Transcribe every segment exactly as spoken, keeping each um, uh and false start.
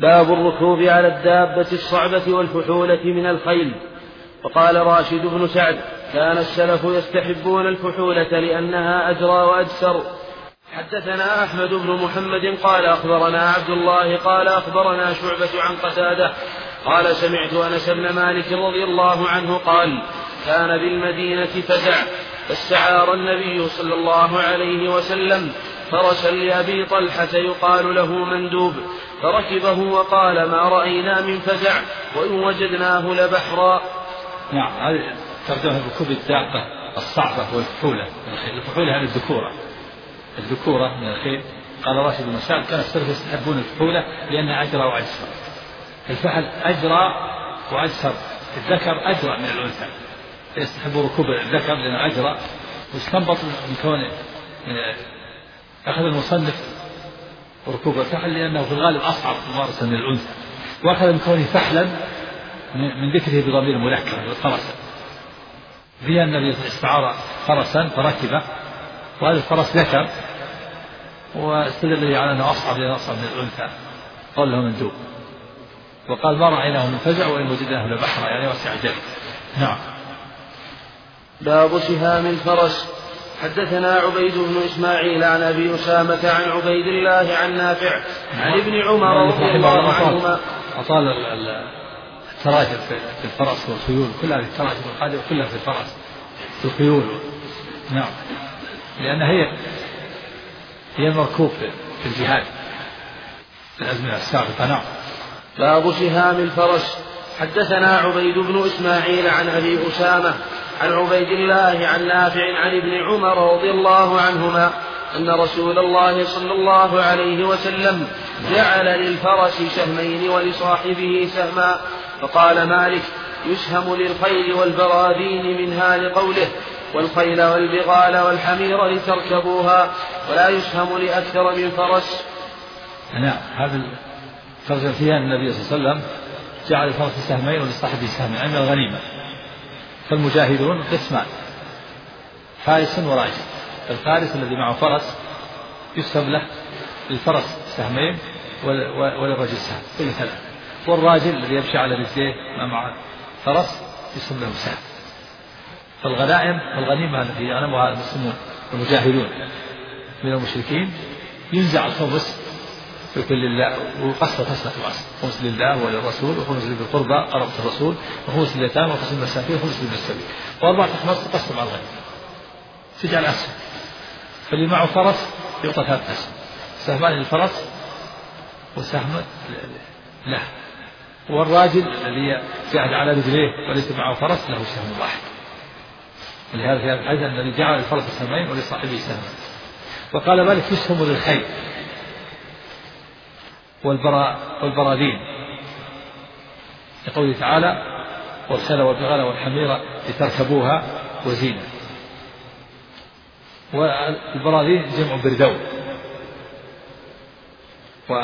باب الركوب على الدابة الصعبة والفحولة من الخيل. وقال راشد بن سعد كان السلف يستحبون الفحولة لأنها أجرى وأجسر. حدثنا أحمد بن محمد قال أخبرنا عبد الله قال أخبرنا شعبة عن قتادة قال سمعت أنس بن مالك رضي الله عنه قال كان بالمدينة فزع فاستعار النبي صلى الله عليه وسلم فرسا لأبي طلحة يقال له مندوب فركبه وقال ما رأينا من فزع وإن وجدناه لبحرا. نعم هذه ترجمة ركوب الدابة الصعبة والفحولة. الفحولة هذه الذكورة الذكورة من الخيل. قال راشد بن سعد كان السلف يستحبون الفحولة لأنها أجرى وأجسر. الفحل أجرى وأجسر. الذكر أجرى من الأنثى يستحبوا ركوب الذكر لأنه أجرى. واستنبط من كونه أخذ المصنف ركوب الفحل لأنه في الغالب أصعب ممارسة من الأنثى. وأخذ من كونه فحلا من ذكره بضمير مذكر الفرس. فيها النبي استعار فرسا فركبه وهذا الفرس ذكر واستدل به على أنه أصعب لأنه أصعب من الأنثى قال له مندوب. وقال ما رأيناه من فزع وإن وجدناه لبحر يعني وسع جري. نعم. باب سهام الفرس. حدثنا عبيد بن إسماعيل عن أبي أسامة عن عبيد الله عن نافع عن ابن عمر رضي الله عنهما. أطال التراجم في الفرس والخيول كلها في التراجم القادمة كلها في الفرس في الخيول. نعم لأن هي هي المركوب في الجهاد في الأزمنة السابقة. نعم. باب سهام الفرس. حدثنا عبيد بن إسماعيل عن أبي أسامة عن عبيد الله عن نافع عن ابن عمر رضي الله عنهما أن رسول الله صلى الله عليه وسلم جعل للفرس سهمين ولصاحبه سهما. فقال مالك يسهم للخيل والبراذين منها لقوله والخيل والبغال والحمير لتركبوها ولا يسهم لأكثر من فرس. نعم هذا ترجم فيها النبي صلى الله عليه وسلم جعل الفرس سهمين ولصاحبه سهمين يعني من الغنيمة. فالمجاهدون قسمان فارس وراجل. الفارس الذي معه فرس يسهم له الفرس سهمين وللرجل سهم كل ثلاث. والراجل الذي يمشي على رجليه مع فرس يسهم له سهم. فالغنائم الغنيمة التي يغنمها المسلمون والمجاهدون من المشركين ينزع الخمس بكل الله وقسم قسمة وعسل خمس لله وللرسول وخمس للقربى قرابة الرسول وخمس لليتامى وخمس للمساكين وخمس لابن السبيل وأربعة أخماس تقسم على الغنيمة تجعل أسهم. فاللي معه فرس يعطى ثلاث أسهم سهمان للفرس وسهم له. والراجل الذي جاهد على رجليه وليس معه فرس له سهم واحد. ولهذا في هذا الحديث الذي جعل الفرس سهمين ولصاحبه سهم. وقال مالك يسهم للخيل والبرا والبراذين لقوله تعالى والخيل والبغال والحمير لتركبوها وزينة. والبراذين جمع بردو. و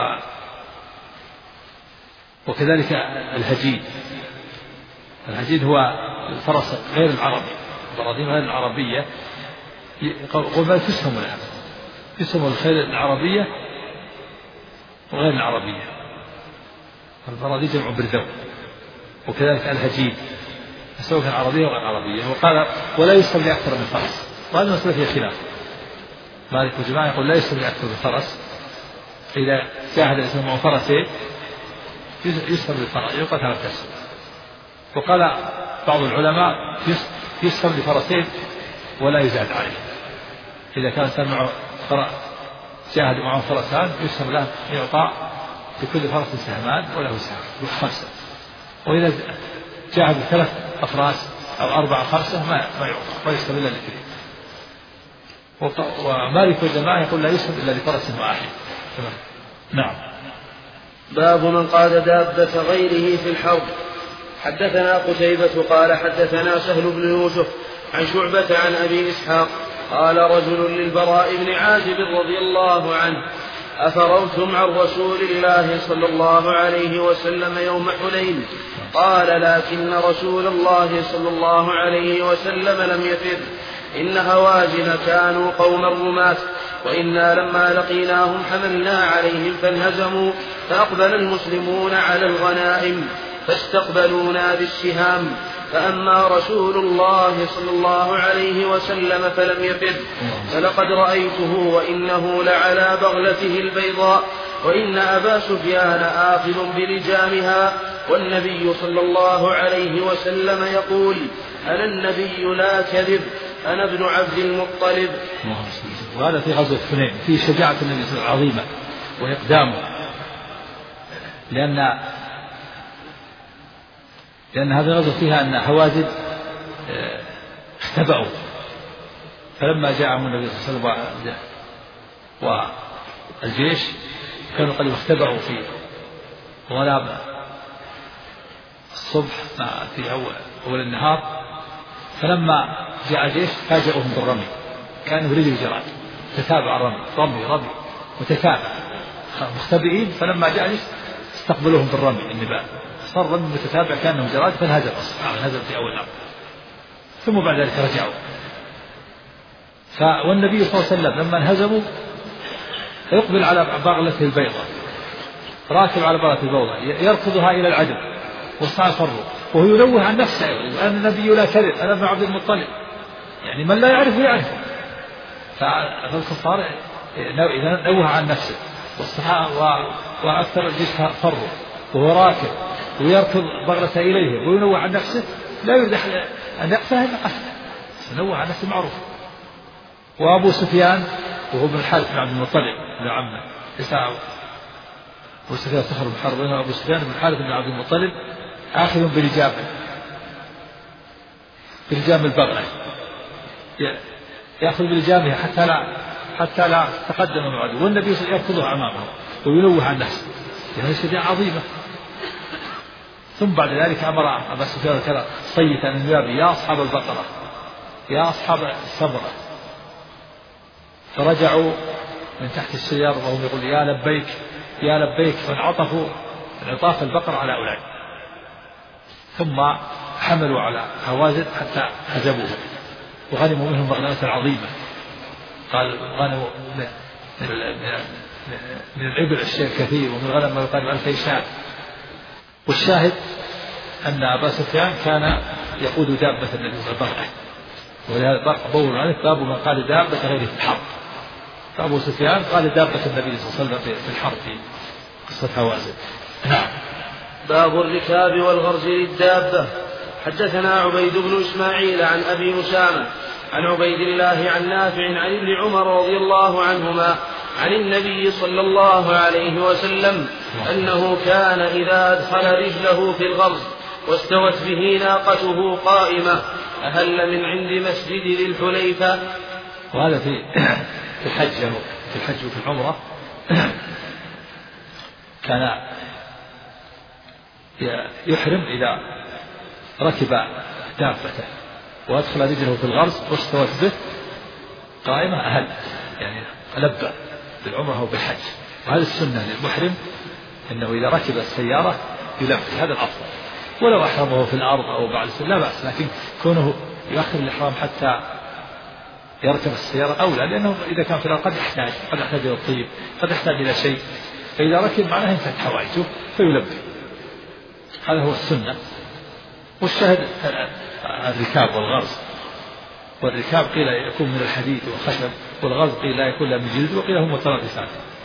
وكذلك الهجين. الهجين هو الفرس غير العربي. البراذين غير العربية قل ما تسهم لها يسهم الخيل العربية وغير العربية. البراذين جمع بردو. وكذلك الهجين سواء كان عربية وغير عربية. وقال ولا يسهم لأكثر من فرس. وهذه المسألة فيها خلاف. مالك وجماعة يقول لا يسهم لأكثر من فرس. إذا جاهد الإنسان معه فرسين يسهم للفرس يعطى ثلاث أسهم. وقال بعض العلماء يسهم لفرسين ولا يزاد عليه. إذا كان الإنسان معه جاهد معه فرسان يسهم له يعطى لكل فرس سهمان وله سهم خمسة. وإذا جاهد ثلاث أفراس أو أربعة خمسة ما ما يعطى ويسهم إلا لاثنين. ومالك والجماعة يقول لا يسهم إلا لفرس واحد. نعم. باب من قاد دابة غيره في الحرب. حدثنا قتيبة قال حدثنا سهل بن يوسف عن شعبة عن أبي إسحاق قال رجل للبراء بن عازب رضي الله عنه أفررتم عن رسول الله صلى الله عليه وسلم يوم حنين؟ قال لكن رسول الله صلى الله عليه وسلم لم يفر إن هوازن كانوا قوم الرماة، وإنا لما لقيناهم حملنا عليهم فانهزموا، فأقبل المسلمون على الغنائم فاستقبلونا بالسهام، فأما رسول الله صلى الله عليه وسلم فلم يفر، فلقد رأيته وإنه لعلى بغلته البيضاء، وإن أبا سفيان آخذ بلجامها، والنبي صلى الله عليه وسلم يقول: أنا النبي لا كذب، أنا ابن عبد المطلب. وهذا في غزوة حنين في شجاعة النبي صلى الله عليه وسلم العظيمة وإقدامه، لأن لأن هذه الغزوة فيها أن هوازن اختبأوا، فلما جاءهم النبي صلى الله عليه وسلم والجيش كانوا قد اختبأوا في غلاب الصبح في أول, أول النهار، فلما جاء الجيش فاجأوهم بالرمي، كانوا رجل جراد تتابع الرمي رمي رمي متتابع مختبئين، فلما جاء الجيش استقبلوهم بالرمي النبال، صار رمي متتابع كأنهم جراد، فانهزم الصحابة انهزم في أول الأمر، ثم بعد ذلك رجعوا. والنبي صلى الله عليه وسلم لما انهزموا يقبل على بغلته البيضاء، راكب على بغلته البيضاء يركضها إلى العدو والصحابة فروا، وهو ينوه عن نفسه: أنا النبي لا كذب، أنا ابن عبد المطلب، يعني من لا يعرفه يعرفه. فالكفار إذا نوه عن نفسه، والصحابة وأكثر الجيش فروا وهو راكب ويركض بغلته إليه وينوه عن نفسه، لا يريد أن يقتله قتله، ينوه عن نفسه معروف. وأبو سفيان وهو ابن الحارث بن عبد المطلب ابن عمه، أبو سفيان سخر بن حرب، أبو سفيان بن الحارث بن عبد المطلب آخذ بلجامه بلجام البغلة، يأخذ بلجامها حتى لا حتى لا تقدم من العدو، والنبي يركضها أمامه وينوه عن نفسه، هذه شجاعة عظيمة. ثم بعد ذلك أمر أبا سفيان كذا صيتا من باب: يا أصحاب البقرة، يا أصحاب السمرة، فرجعوا من تحت الشجر وهم يقول: يا لبيك يا لبيك، فانعطفوا انعطاف البقر على أولئك، ثم حملوا على هوازن حتى هزموه وغنموا منهم مغنمة عظيمة. قال: غنموا من الإبل الشيء الكثير، ومن الغنم ما يقال ألفي شاة. والشاهد أن أبا سفيان كان يقود دابة النبي صلى الله عليه وسلم، ولهذا بول عليه باب من قال دابة غيره في الحرب، فأبو سفيان قال دابة النبي صلى الله عليه وسلم في الحرب في قصة هوازن. نعم. باب الركاب والغرز للدابة. حدثنا عبيد بن إسماعيل عن أبي أسامة عن عبيد الله عن نافع عن ابن عمر رضي الله عنهما عن النبي صلى الله عليه وسلم أنه كان إذا أدخل رجله في الغرز واستوت به ناقته قائمة أهل من عند مسجد ذي الحليفة. وهذا في في الحج في الحج وفي العمرة كان يحرم إذا ركب دابته وأدخل رجله في الغرز واستوت به قائمة أهل، يعني لبى بالعمرة وبالحج. وهذا السنة للمحرم أنه إذا ركب السيارة يلبي، هذا الأفضل، ولو أحرمه في الأرض أو بعد السنة لا بأس، لكن كونه يؤخر الإحرام حتى يركب السيارة أولى، لأنه إذا كان في الأرض قد يحتاج قد يحتاج إلى الطيب، قد يحتاج إلى شيء، فإذا ركب معناه انتهت حوائجه فيلبي، هذا هو السنة. والشاهد الركاب والغرز، والركاب قيل يكون من الحديد والخشب، والغرز قيل لا يكون لا من جلد، وقيل هم مترادفان.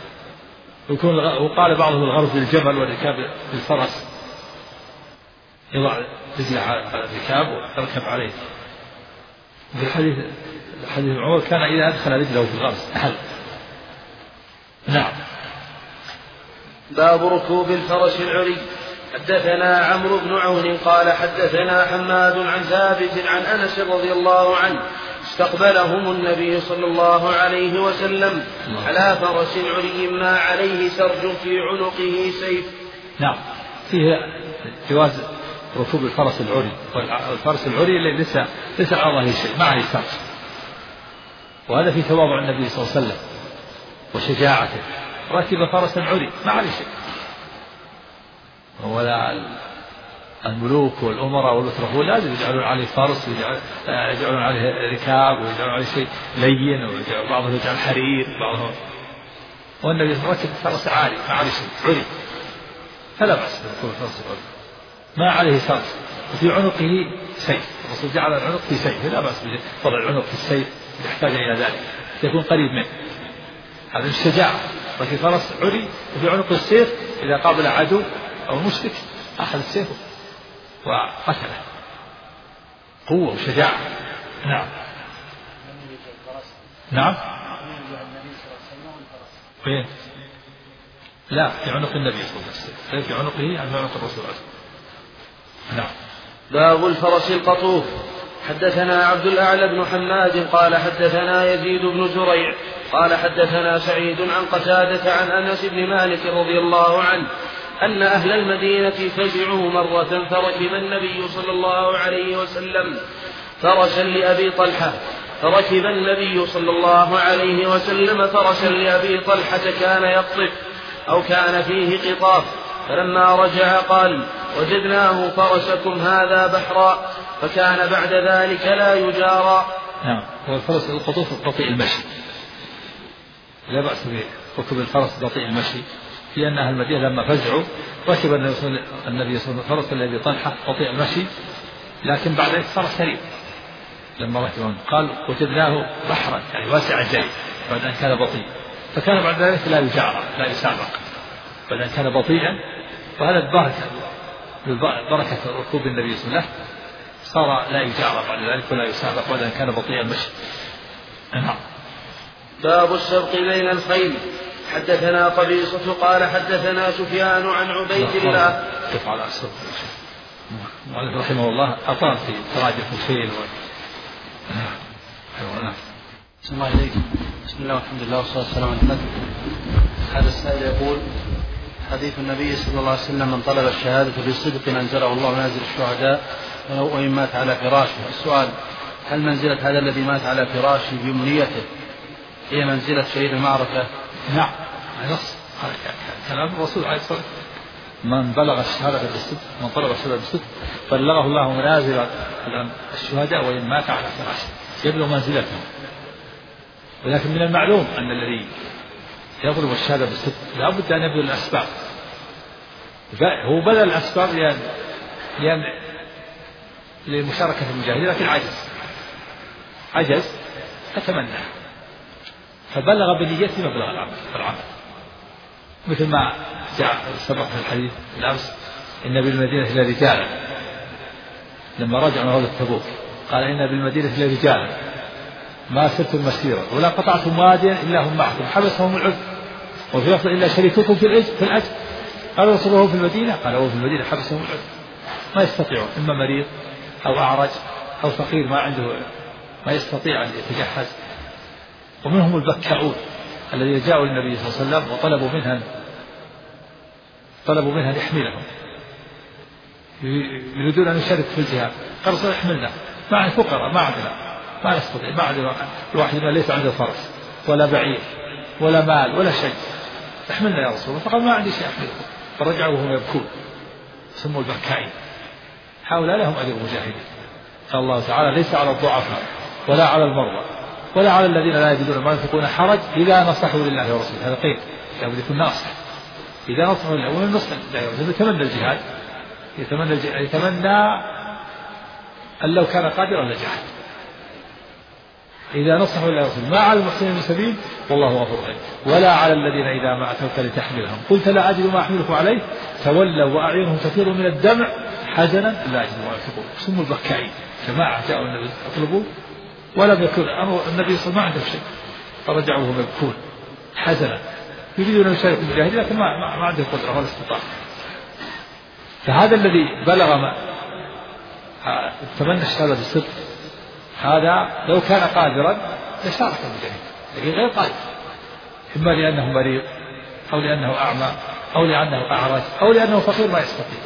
وقال بعضهم الغرز للجمل والركاب للفرس، يضع رجله على الركاب ويركب عليه. في الحديث حديث عمر كان إذا أدخل رجله في الغرز أحل. نعم. باب ركوب الفرس العري. حدثنا عمرو بن عون قال حدثنا حماد عن ثابت عن أنس رضي الله عنه استقبلهم النبي صلى الله عليه وسلم على فرس عري ما عليه سرج في عنقه سيف. نعم، فيه جواز ركوب الفرس العري، والفرس العري اللي لسه لسه على ظهره شيء، ما عليه سرج، وهذا في تواضع النبي صلى الله عليه وسلم وشجاعته، ركب فرسا عري ما عليه شيء. ولا الملوك والأمراء والمترفون لازم يجعلون عليه فرس ويجعلون عليه ركاب ويجعلون عليه شيء لين وبعضهم يجعل حرير بعضهم. والنبي ركب فرس عالي ما عليه شيء عري فلا بأس بركوب الفرس العري ما عليه فرس وفي عنقه سيف. الرسول جعل العنق في سيف لا بأس بوضع العنق في السيف يحتاج إلى ذلك يكون قريب منه. هذا الشجاعة. ركب فرس عري وفي عنق السيف إذا قابل عدو أو مشرك أخذ السيف وقتله. قوة وشجاعة. نعم نعم وين؟ لا في عنق النبي صلى الله عليه وسلم في عنقه عن عنق الرسول. نعم. باب الفرس القطوف. حدثنا عبد الأعلى بن حماد قال حدثنا يزيد بن زريع قال حدثنا سعيد عن قتادة عن أنس بن مالك رضي الله عنه أن أهل المدينة فزعوا مرة فركب النبي صلى الله عليه وسلم فرسا لأبي طلحة فركب النبي صلى الله عليه وسلم فرسا لأبي طلحة كان يقطف أو كان فيه قطاف فلما رجع قال وجدناه فرسكم هذا بحرا فكان بعد ذلك لا يجارى. نعم. والفرس القطوف بطيء المشي لا بأس بركوب الفرس بطيء المشي في أن أهل المدينة لما فزعوا ركب النبي صلى الله عليه وسلم فرس لأبي طلحة بطيء المشي لكن بعد ذلك صار سريع لما ركبوا قال وجدناه بحرا يعني واسع الجري بعد أن كان بطيء فكان بعد ذلك لا يجارى لا يسابق بعد أن كان بطيئا وهذا البركة بركة ركوب النبي صلى الله عليه وسلم صار لا يجارى بعد ذلك ولا يسابق بعد أن كان بطيئا المشي. نعم. باب السبق بين الخيل. حدثنا قبيصة قال حدثنا سفيان عن عبيد الله تفعل السبق رحمه الله أطال في تراجع الخيل و... بسم الله عليكم. بسم الله والحمد لله والصلاة والسلام على محمد. هذا السائل يقول حديث النبي صلى الله عليه وسلم من طلب الشهادة بصدق أنزله الله منازل الشهداء وإن مات على فراشه. السؤال هل منزلة هذا الذي مات على فراشه بأمنيته هي منزلة شهيد المعركة؟ نعم. نص كلام الرسول عليه الصلاة والسلام من بلغ الشهادة بالصدق من طلب الشهادة بالصدق بلغه الله منازل الشهداء وإن مات على فراشه يبلغ منزلته. ولكن من المعلوم أن الذي يطلب الشهادة بالصدق لا بد أن يبذل الأسباب. هو بذل الأسباب لأن لأن للمشاركة في المجاهدين لكن عجز عجز فتمنى فبلغ بنيته مبلغ العمل مثل ما جاء سبق في الحديث الأمس إن بالمدينة لرجالا لما رجعوا من غزوة تبوك قال إن بالمدينة لرجالا ما سرتم مسيرا ولا قطعتم واديا إلا هم معكم حبسهم العذر وفي لفظ إلا شريككم في الأجر في الأجر قال رسول الله في المدينة قال هو في المدينة حبسهم العذر ما يستطيعون إما مريض أو أعرج أو فقير ما عنده ما يستطيع أن يتجهز. ومنهم البكاؤون الذين جاءوا للنبي صلى الله عليه وسلم وطلبوا منها طلبوا منها يحملهم يريدون أن يشارك في الجهاد قال رسول احملنا ما عندنا فقراء ما عندنا ما نستطيع ما عندنا الواحد ما ليس عنده فرس ولا بعير ولا مال ولا شيء احملنا يا رسول الله فقال ما عندي شيء احملكم فرجعوا وهم يبكون سموا البكائين هؤلاء لهم أجر مجاهدين. قال الله تعالى ليس على الضعفاء ولا على المرضى ولا على الذين لا يجدون ما ينفقون حرج إذا نصحوا لله ورسوله. هذا قيد لابد يكون ناصح إذا نصحوا لله ومن نصح لله ورسوله يتمنى الجهاد يتمنى الجهاد يتمنى أن لو كان قادرا لجهاد إذا نصحوا لله ورسوله ما على المحسنين من سبيل والله غفور رحيم ولا على الذين إذا ما أتوك لتحملهم قلت لا أجد ما أحملكم عليه تولوا وأعينهم تفيض من الدمع حزنا لا يجدوا ما ينفقون. سموا البكائين جماعة جاءوا النبي يطلبوا ولم يكن أمر النبي صلى الله عليه وسلم ما عنده شيء فرجعوا وهم يبكون حزنا يريدون أن يشاركوا المجاهدين لكن ما, ما, ما عنده قدرة ولا استطاعة. فهذا الذي بلغ ما تمنى الشهادة بالصدق هذا لو كان قادرا لشارك المجاهدين لكن غير قادر إما لأنه مريض أو لأنه أعمى أو لأنه أعرج أو لأنه فقير ما يستطيع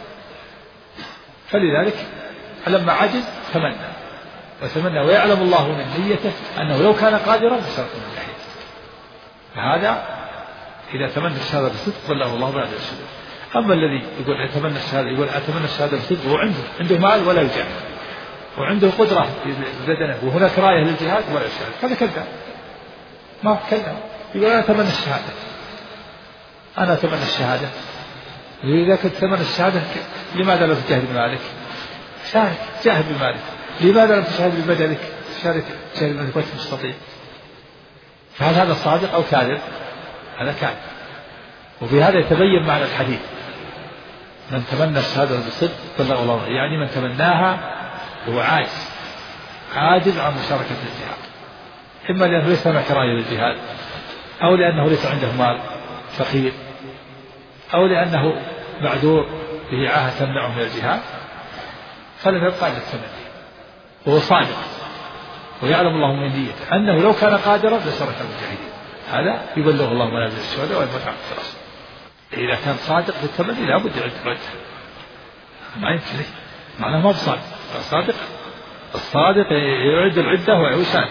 فلذلك لما عجز تمنى وتمنى ويعلم الله من نيته أنه لو كان قادرا لشارك المجاهدين. فهذا إذا تمنى الشهادة بالصدق بلغه الله بعد الشهادة. أما الذي يقول أتمنى الشهادة يقول أتمنى الشهادة بصدق وعنده عنده مال ولا يجاهد وعنده قدرة بدنه وهناك راية للجهاد ولا يشهد هذا كذاب ما كذاب. يقول أنا أتمنى الشهادة أنا أتمنى الشهادة. إذا كنت تتمنى الشهادة لماذا لا تجاهد بمالك؟ شارك جاهد بمالك. لماذا لم تشاهد ببدنك؟ شارك جاهد بمالك وأنت مستطيع. فهل هذا صادق أو كاذب؟ هذا كاذب. وبهذا يتبين معنى الحديث من تمنى الشهادة بصدق بلغ الله، يعني من تمناها هو عاجز عاجز عن مشاركة الجهاد، إما لأنه ليس هناك راية للجهاد أو لأنه ليس عنده مال فقير أو لأنه معذور به عاهة تمنعه من الجهاد، فلم يبقى إلا التمني وهو صادق ويعلم الله من نيته أنه لو كان قادرا لشارك المجاهدين. هذا يبلغ الله منازل الشهداء والمتعة في الرسول. إذا كان صادق في التمني لابد يعد العدة، ما يمكن معناه ما بصادق. الصادق الصادق يعد العدة ويساعد.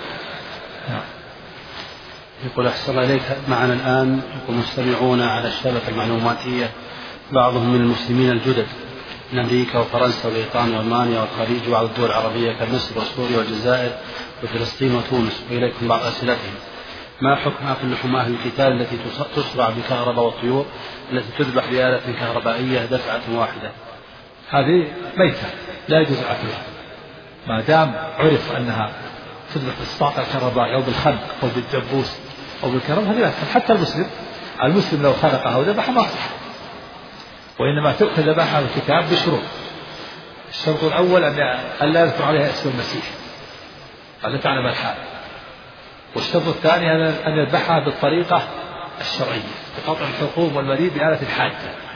يقول أحسن الله إليك، معنا الآن مستمعون على الشبكة المعلوماتية بعضهم من المسلمين الجدد من أمريكا وفرنسا وبريطانيا وألمانيا والخليج وبعض الدول العربية كمصر وسوريا والجزائر وفلسطين وتونس، وإليكم بعض أسئلتهم. ما حكم أكل لحوم أهل القتال التي تصرع بكهرباء والطيور التي تذبح بآلة كهربائية دفعة واحدة؟ هذه ميتة لا يجوز أكلها ما دام عرف أنها تذبح بالصاقة الكهربائية أو بالخنق أو بالدبوس أو بالكرم، هذه لا. حتى المسلم المسلم لو خنقها وذبحها ما صح، وإنما تؤخذ ذبحها الكتاب بشروط. الشرط الأول أن لا يذكر عليها اسم المسيح، هذا تعلم الحال. والشرط الثاني أن يذبحها بالطريقة الشرعية بقطع الحلقوم والمريض بآلة الحاجة،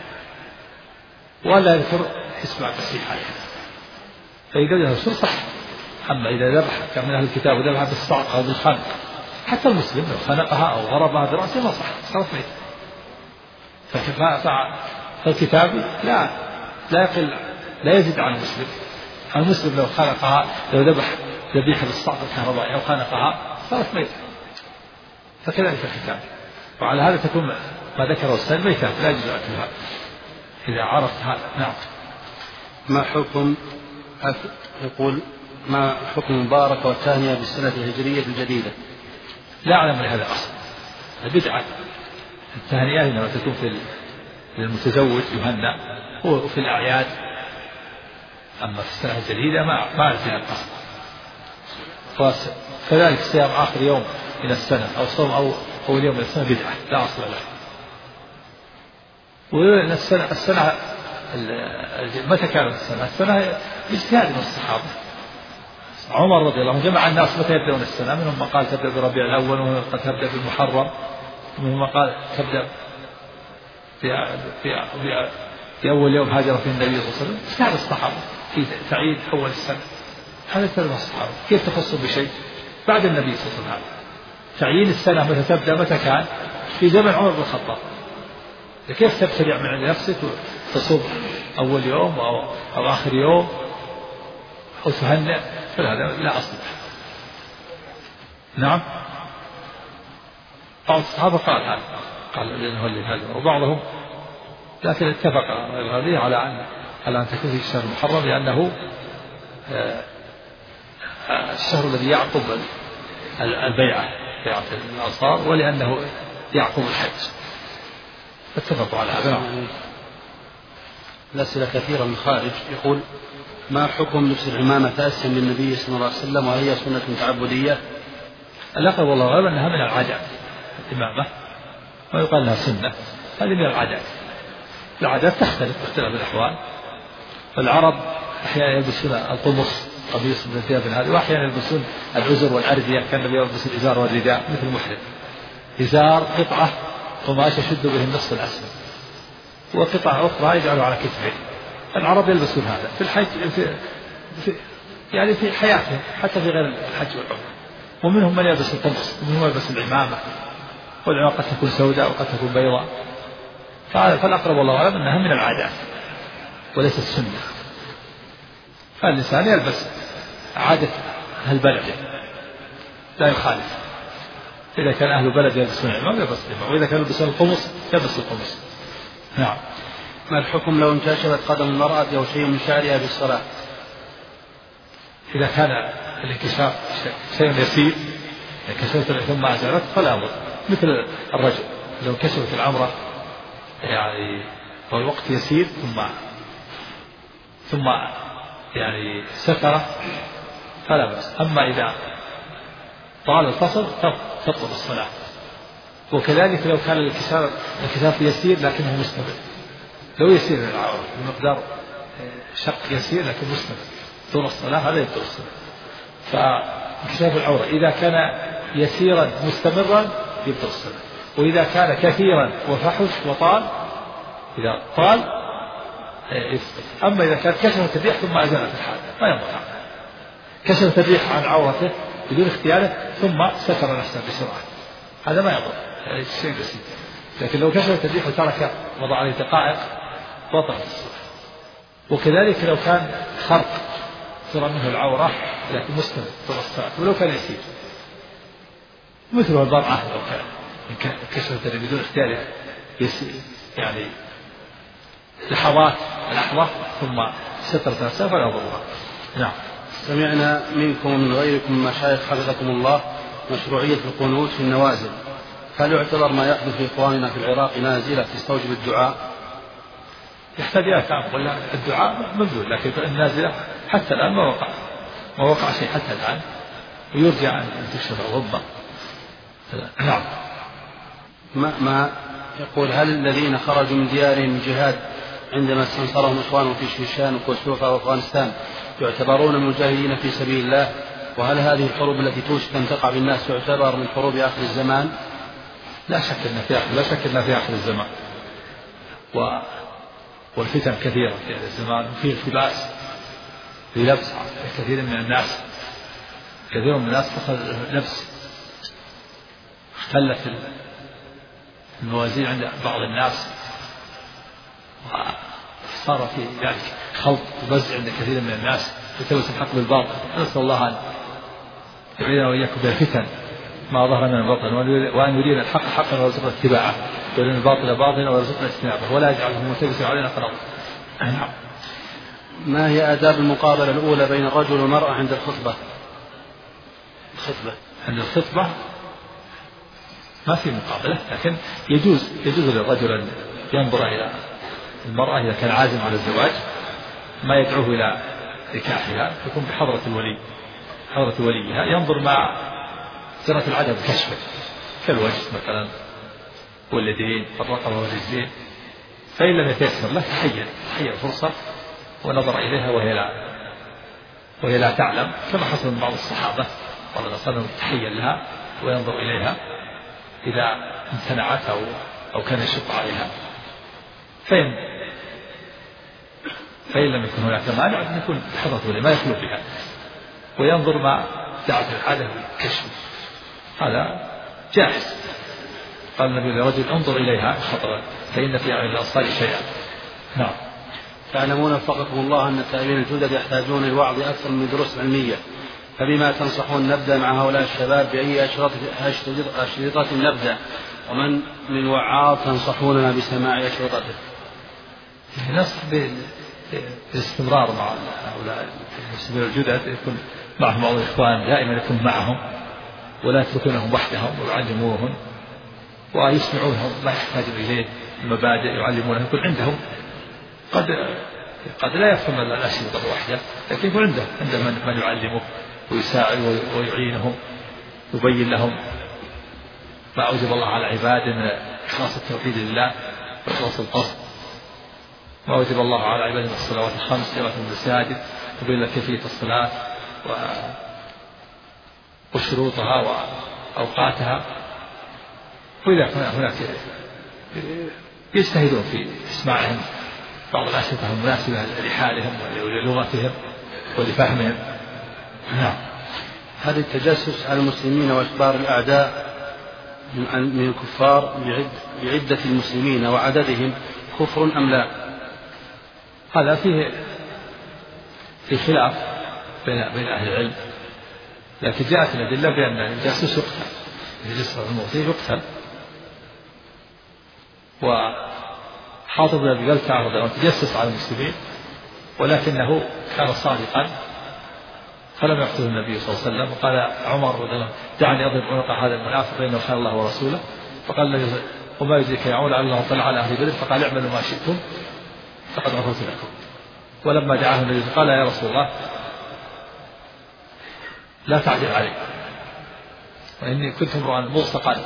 ولا يذكر اسم المسيح عليها، فإذا له شرط صح. أما إذا ذبح كان من أهل الكتاب وذبحها بالصعق أو بالخنق، حتى المسلم لو خنقها أو ضربها برأسه ما صح، صارت ميتة. فالكتاب لا لا يقل لا يزيد عن المسلم. المسلم لو خنقها لو ذبح ذبيحة بالصعق الكهربائي أو خنقها صارت ميتة، فكذلك الكتاب. وعلى هذا تكون ما ذكره السلم ميتة لا يجوز أكلها إذا عرفت هذا. نعم. ما حكم يقول ما حكم المباركة والتهنئة بالسنة الهجرية الجديدة؟ لا أعلم من هذا أصلا، البدعة. التهنئة إنما تكون في المتزوج يهنأ وفي الأعياد، أما في السنة الجديدة ما ما أعرف هذا الأصل. كذلك صيام آخر يوم من السنة أو صوم أو أول يوم من السنة بدعة لا أصل له. وإن السنة السنة متى كانت السنة؟ السنة اجتهاد من الصحابة. عمر رضي الله عنه جمع الناس متى يبدأون السنة، منهم من قال تبدأ بربيع الأول، ومنهم قد تبدأ بالمحرم، ومنهم من قال تبدأ في في في, في أول يوم هاجر فيه النبي صلى الله عليه وسلم. اجتهاد الصحابة في تعيين أول السنة، هذا اجتهاد الصحابة. كيف تخصوا بشيء بعد النبي صلى الله عليه وسلم؟ تعيين السنة متى تبدأ متى كان؟ في زمن عمر بن الخطاب. كيف تبتدع من عند نفسك وتصوم أول يوم أو, أو آخر يوم أو تهنئ؟ فهذا لا أصل. نعم. بعض الصحابة قال هذا قال لأنه هذا، وبعضهم لكن اتفق الغالي على أن على أن تكون في الشهر المحرم لأنه الشهر الذي يعقب البيعة بيعة الأنصار، ولأنه يعقب الحج، اتفقوا على هذا. الأسئلة كثيرة من خارج. يقول ما حكم لبس العمامة تأسيا للنبي صلى الله عليه وسلم، وهي سنة تعبدية؟ الأقرب والله غالبا أنها من العادات الإمامة، ويقال لها سنة. هذه من العادات. العادات تختلف باختلاف الأحوال. فالعرب أحيانا يلبسون القمص قميص من الثياب هذه، وأحيانا يلبسون العزر والأردية، كان النبي يلبس الإزار والرداء مثل المحرم. إزار قطعة قماش يشد به النصف الأسفل، وقطعة أخرى يجعلها على كتفه. العرب يلبسون هذا في الحج في, في يعني في حياتهم حتى في غير الحج والعمرة. ومنهم من يلبس القمص، ومنهم من يلبس العمامة، والعمامة قد تكون سوداء وقد تكون بيضاء. فالأقرب والله أعلم أنها من العادات وليست سنة. فالإنسان يلبس عادة أهل بلده لا يخالف. إذا كان أهل بلد يلبسون العمامة يلبس العمامة، وإذا كانوا يلبسون القمص يلبس القمص. نعم. ما الحكم لو انكشفت قدم المرأة أو شيء من شعرها في الصلاة؟ إذا كان الانكشاف شيء يسير انكشفت ثم أزالت فلا أمر، مثل الرجل لو انكشفت العمرة يعني والوقت يسير ثم ثم يعني ستر فلا بأس. أما إذا طال الفصل تبطل الصلاة. وكذلك لو كان الانكشاف يسير لكنه مستمر، لو يسير العورة بمقدار شق يسير لكن مستمر طول الصلاة هذا يبطل الصلاة. فانكشاف العورة إذا كان يسيرا مستمرا يبطل الصلاة، وإذا كان كثيرا وفحش وطال إذا طال يسقط. أما إذا كانت كشفت الريح ثم أزالت الحال ما ينظر عنها، كشفت الريح عن عورته بدون اختياره ثم ستر نفسه بسرعة هذا ما يضر، هذا شيء بسيط. لكن لو كشفت الريح وترك وضع عليه دقائق بطلت الصلاة. وكذلك لو كان خرق ترى منه العورة لكن مستمر طول الصلاة ولو كان يسير، مثل المرأة لو كان كشفت الريح بدون اختياره يسير يعني لحظات لحظة ثم سترت نفسها فلا ضرورة. نعم. سمعنا منكم ومن غيركم مشايخ حفظكم الله مشروعية القنوت في النوازل، هل يعتبر ما يحدث في إخواننا في العراق نازلة تستوجب الدعاء؟ يحتاج إلى تعب، ولا الدعاء مبذول، لكن النازلة حتى الآن ما وقع ما وقع شيء حتى الآن، ويرجع أن تكشف الغضة. نعم. ما, ما يقول هل الذين خرجوا من ديارهم جهاد عندما استنصرهم إخوانهم في شيشان وكوسوفا وأفغانستان يعتبرون مجاهدين في سبيل الله؟ وهل هذه الحروب التي توشك أن تقع بالناس تعتبر من حروب آخر الزمان؟ لا شك أن في آخر لا شك أن في آخر الزمان، و... والفتن كثيرة في هذا الزمان، وفيه التباس في لبس كثير من الناس، كثير من الناس أخذ لبس، اختلت الموازين عند بعض الناس، وصار في ذلك خلط وبزع عند كثير من الناس يتلبس الحق بالباطل. نسأل الله أن يعيذنا وإياكم بالفتن ما ظهر من الباطل، وأن يرينا الحق حقا ويرزقنا اتباعه، ويرينا الباطل باطلا ويرزقنا اجتنابه، ولا يجعله ملتبسا علينا فنضل. ما هي آداب المقابلة الأولى بين الرجل والمرأة عند الخطبة؟ الخطبة عند الخطبة ما في مقابلة، لكن يجوز يجوز للرجل أن ينظر إلى المرأة إذا كان عازم على الزواج، ما يدعوه إلى نكاحها يكون بحضرة الولي حضرة وليها، ينظر مع سنة العدد كشفه كالوجه مثلا واليدين الرقبة والرجلين، فإن لم يتيسر له تحيل تحيل فرصة ونظر إليها وهي لا وهي لا تعلم، كما حصل من بعض الصحابة قال الله صلى الله عليه وسلم تحيل لها وينظر إليها إذا امتنعت أو أو كان يشق عليها، فإن فإن لم يكن هناك مانع أن يكون بحضرة ولي ما يخلو بها، وينظر ما دعت العادة بالكشف، هذا جائز. قال النبي لرجل انظر إليها خطرا فإن في أعين الأصفار شيئا. نعم. تعلمون وفقكم الله أن التائبين الجدد يحتاجون الوعظ أكثر من دروس علمية، فبما تنصحون نبدأ مع هؤلاء الشباب؟ بأي أشرطة نبدأ؟ ومن من وعاظ تنصحوننا بسماع أشرطته؟ نصح بالاستمرار مع هؤلاء المسلمين الجدد، يكون معهم بعض الإخوان دائما يكون معهم ولا يتركونهم وحدهم ويعلموهم ويسمعونهم ما يحتاجون إليه المبادئ يعلمونهم، يكون عندهم قد قد لا يفهم الأشرطة وحده، لكن يكون عنده عنده من, من يعلمه ويساعد ويعينهم يبين لهم ما أوجب الله على عباده من إخلاص التوحيد لله وإخلاص القصد، ما أوجب الله على عباده من الصلوات الخمس صلاة المساجد، يبين لك كيفية الصلاة وشروطها وأوقاتها، وإذا كان هناك يجتهدون في إسماعهم بعض الأشرطة المناسبة لحالهم وللغتهم ولفهمهم. نعم. هل التجسس على المسلمين وإخبار الأعداء من الكفار بعدة المسلمين وعددهم كفر أم لا؟ هذا فيه في خلاف بين بين أهل العلم، لكن جاءت الأدلة بأن الجاسوس يقتل، الجاسوس الموصي يقتل، حاطب بن أبي بلتعة رضي الله عنه تجسس على المسلمين ولكنه كان صادقا فلم يقتله النبي صلى الله عليه وسلم. وقال عمر رضي الله عنه دعني أضرب عنق هذا المنافق إنه خان الله ورسوله. فقال النبي وما يدريك يا عمر لعل الله طلع على أهل بدر فقال اعملوا ما شئتم فقد غفرت لكم. ولما دعاه النبي قال يا رسول الله لا تعجل علي وإني كنت امرؤا ملصقا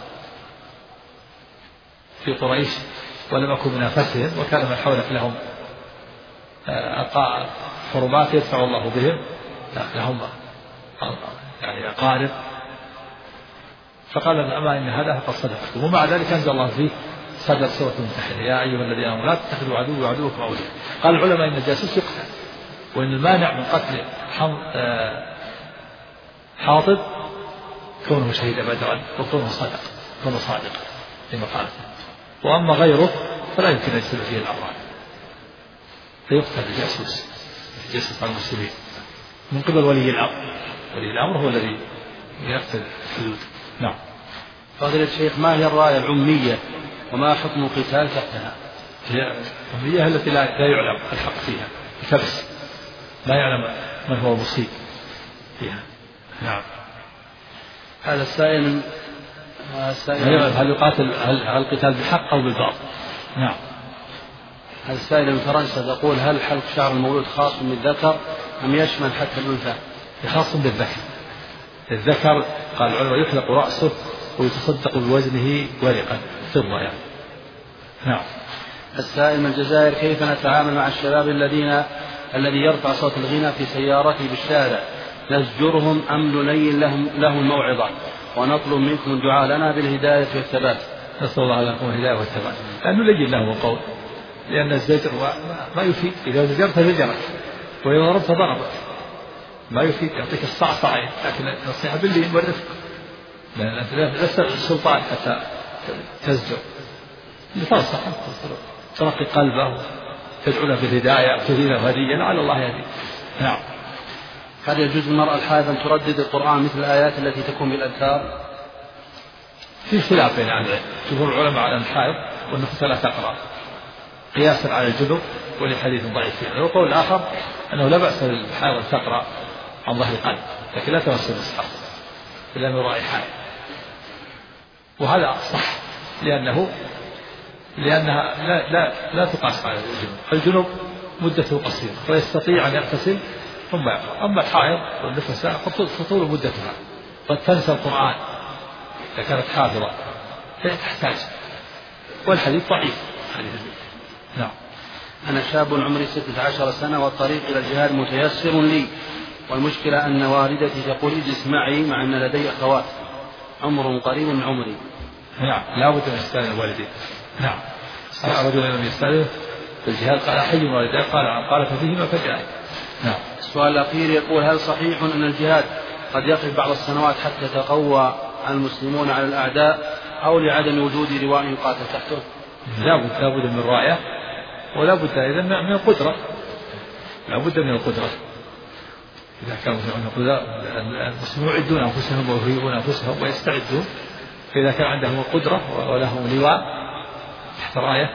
في قريش ولم أكن من أنفسهم وكان من حولك لهم حرمات يدفع الله بهم لهم يعني أقارب. فقال أما إن هذا فقد صدقكم. ومع ذلك أنزل الله فيه صدر سورة الممتحنة يا أيها الذين آمنوا لا تتخذوا عدوي وعدوكم أولياء. قال العلماء إن الجاسوس يقتل وإن المانع من قتل حاطب كونه شهيد بدرا وكونه صادق كونه صادق لما قال. وأما غيره فلا يمكن أن يجتمع فيه الأمران فيقتل الجاسوس الجاسوس على المسلمين من قبل ولي الأمر. ولي الأمر هو الذي يقتل الحدود. نعم. فضيلة الشيخ ما هي الراية العمية وما حكم القتال تحتها؟ هي العمية التي لا يعلم الحق فيها بكبس لا يعلم من هو المصيب فيها. نعم. هذا السائل هل يقاتل هل القتال بحق أو بالباطل؟ نعم. هذا السائل من فرنسا تقول هل حلق شعر المولود خاص بالذكر أم يشمل حتى الأنثى؟ خاص بالذكر. الذكر قال العلماء يحلق رأسه ويتصدق بوزنه ورقا فضة يعني. نعم. السائل من الجزائر كيف نتعامل مع الشباب الذين الذي يرفع صوت الغنى في سيارته بالشارع نزجرهم أم نلين لهم له الموعظة ونطلب منكم الدعاء لنا بالهداية والثبات؟ نسأل الله لكم الهداية والثبات. أن نلين لهم القول لأن الزجر ما يفيد. إذا زجرت زجرت وإذا ضربت ضربت ما يفيد يعطيك الصعصعين. لكن النصيحة باللين والرفق لأن أنت لست السلطان حتى تزجر لتنصح ترقي قلبه تدعو له بالهداية وتزيد هدية لعل الله يهديه. نعم. هل يجوز المرأة الحائض أن تردد القرآن مثل الآيات التي تكون بالأذكار؟ في خلاف بين أهل العلم. جمهور العلماء على الحائض والنفس لا تقرأ قياسا على الجنوب ولحديث ضعيف فيه. والقول الآخر أنه لا بأس للحائض أن تقرأ عن ظهر القلب لكن لا تمس المصحف إلا من وراء حائض. وهذا صح لأنه لأنها لا لا لا تقاس على الجنوب. الجنوب مدته قصيرة فيستطيع أن يغتسل ثم يقرأ. أما الحائض والنفس فطول مدتها قد تنسى القرآن إذا كانت حافظة فهي تحتاج. والحديث ضعيف. نعم. أنا شاب عمري ستة عشر سنة والطريق إلى الجهاد متيسر لي والمشكلة أن والدتي تقول اجلس معي مع أن لدي أخوات عمر قريب من عمري. نعم لا بد من استئذان الوالدين. نعم. رجل لم يستأذن في الجهاد قال حي والديه قال قال ففيهما فجاء. نعم. السؤال الأخير يقول هل صحيح أن الجهاد قد يقف بعض السنوات حتى يتقوى المسلمون على الأعداء أو لعدم وجود لواء يقاتل تحته؟ لا بد لا بد من رعاية ولا بد إذا من القدرة. لا بد من القدرة. إذا كانوا المسلمون يعدون أنفسهم ويهيئون أنفسهم ويستعدون فإذا كان عندهم القدرة ولهم لواء تحت راية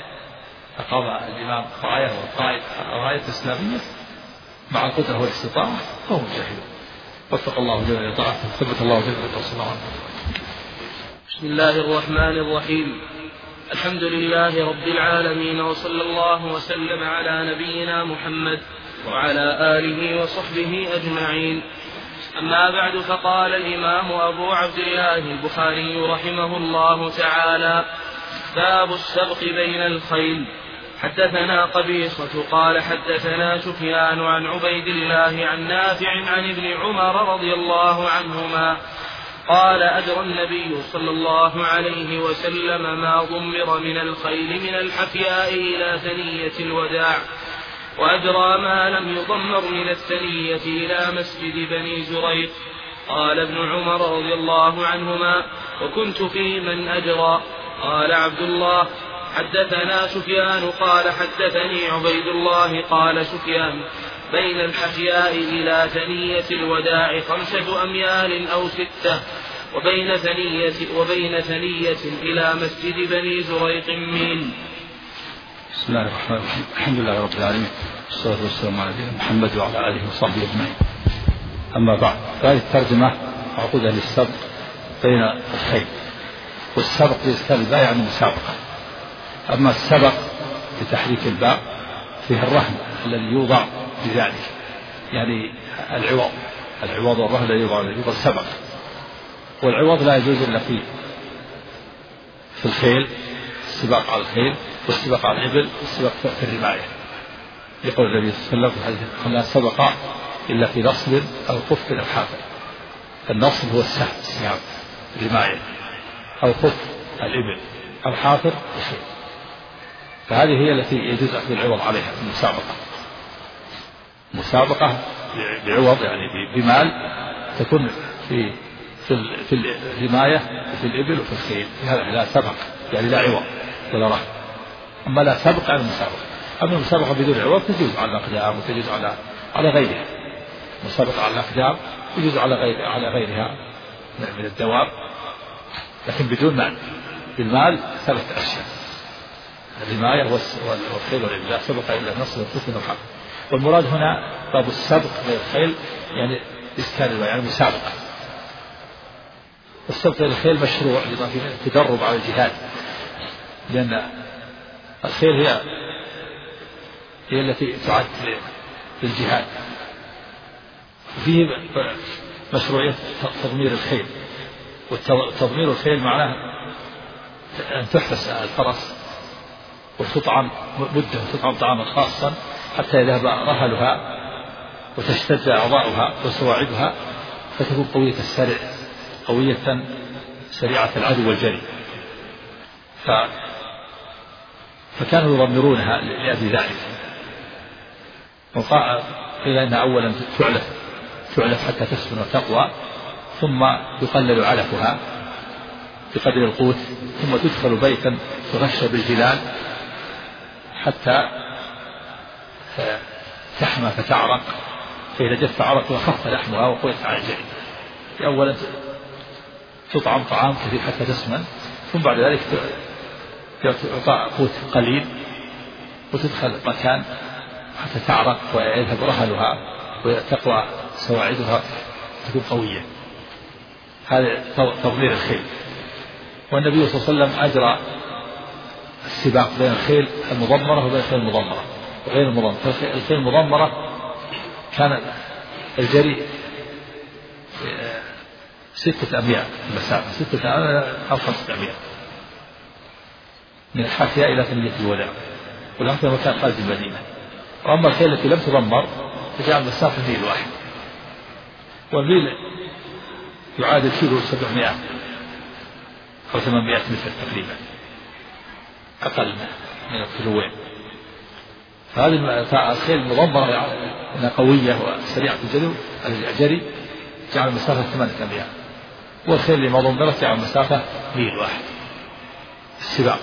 أقام الإمام راية والقائد راية إسلامية مع القدرة والاستطاعة فهم مجاهدون. وفق الله جل وعلا ثبت الله جل وعلا صلى الله عليه وسلم. بسم الله الرحمن الرحيم. الحمد لله رب العالمين وصلى الله وسلم على نبينا محمد وعلى آله وصحبه أجمعين. أما بعد فقال الإمام أبو عبد الله البخاري رحمه الله تعالى باب السبق بين الخيل. حدثنا قبيصة قال حدثنا سفيان عن عبيد الله عن نافع عن ابن عمر رضي الله عنهما قال أجرى النبي صلى الله عليه وسلم ما ضمر من الخيل من الحفياء إلى ثنية الوداع وأجرى ما لم يضمر من الثنية إلى مسجد بني زريق. قال ابن عمر رضي الله عنهما وكنت في من أجرى. قال عبد الله حدثنا سفيان قال حدثني عبيد الله قال سفيان بين الحفياء إلى ثنية الوداع خمسة أميال أو ستة وبين ثنية, وبين ثنية إلى مسجد بني زريق ميل. بسم الله الرحمن الرحيم. الحمد لله رب العالمين، والصلاة والسلام على نبينا محمد وعلى آله وصحبه أجمعين. أما بعد، فهذه الترجمة عقودها للسبق بين الخيل، والسبق بإسكان الباء يعني مسابقة. أما السبق بتحريك الباء فيه الرهن الذي يوضع بذلك، يعني العوض العوض والرهن الذي يوضع يوضع السبق. والعوض لا يجوز إلا في في الخيل، السباق على الخيل، والسباق على الإبل، والسباق في الرماية. يقول النبي صلى الله عليه وسلم في الحديث: لا سبق إلا في نصب أو خف أو حافر. النصب هو السهم السهام الرماية، أو خف الإبل، أو حافر الخيل. فهذه هي التي يجوز أخذ العوض عليها في المسابقة. مسابقة بعوض يعني بمال تكون في في في الرماية وفي الإبل وفي الخيل، هذا لا سبق يعني لا عوض ولا رهن. أما لا سبق على المسابقة. أما المسابقة بدون عوض تجوز على الأقدام وتجوز على على غيرها. مسابقة على الأقدام يجوز على غير على غيرها من الدواب، لكن بدون مال. بالمال ثلاث أشياء: الرماية والخيل والإبل، لا سبق إلا نصر الطفل والحق. والمراد هنا باب السبق غير الخيل يعني إسكان الباء يعني مسابقة. السبق غير الخيل مشروع لضافة التدرب على الجهاد، لأن الخيل هي هي التي تعد للجهاد. وفيه مشروعية تضمير الخيل، وتضمير الخيل معناه أن تحبس الفرس وتطعم مدة وتطعم طعاما خاصا حتى يذهب رهلها وتشتد أعضاؤها وسواعدها فتكون قوية السرع قوية سريعة العدو والجري. ف... فكانوا يضمرونها لأجل ذلك. قيل إنها أولا تعلف تعلف حتى تسخن وتقوى، ثم يقلل علفها بقدر القوت، ثم تدخل بيتا تغشى بالجلال حتى تحمى فتعرق، فإذا جف عرقها خف لحمها وقوت على الجري. أولا تطعم طعام كثير حتى تسمن، ثم بعد ذلك تعطى قوت قليل وتدخل مكان حتى تعرق ويذهب رهلها وتقوى سواعدها تكون قوية. هذا تضمير الخيل. والنبي صلى الله عليه وسلم أجرى السباق بين الخيل المضمرة وبين الخيل المضمرة وغير المضمرة. الخيل المضمرة كان الجري ستة أميال المسافة، ستة أميال أو خمسة أميال من الحافية إلى ثنية الوداع، والأمثلة مكان خارج المدينة. وأما الخيل التي لم تضمر فجعل مسافة ميل واحد، والميل يعادل كيلو سبعمائة أو ثمانمائة متر تقريبا، أقل من الكيلوين. فهذه الخيل المضمرة أنها قوية وسريعة الجري الجري جعل مسافة ثمانية أميال، والخيل اللي ما ضمرت جعل مسافة ميل واحد السباق.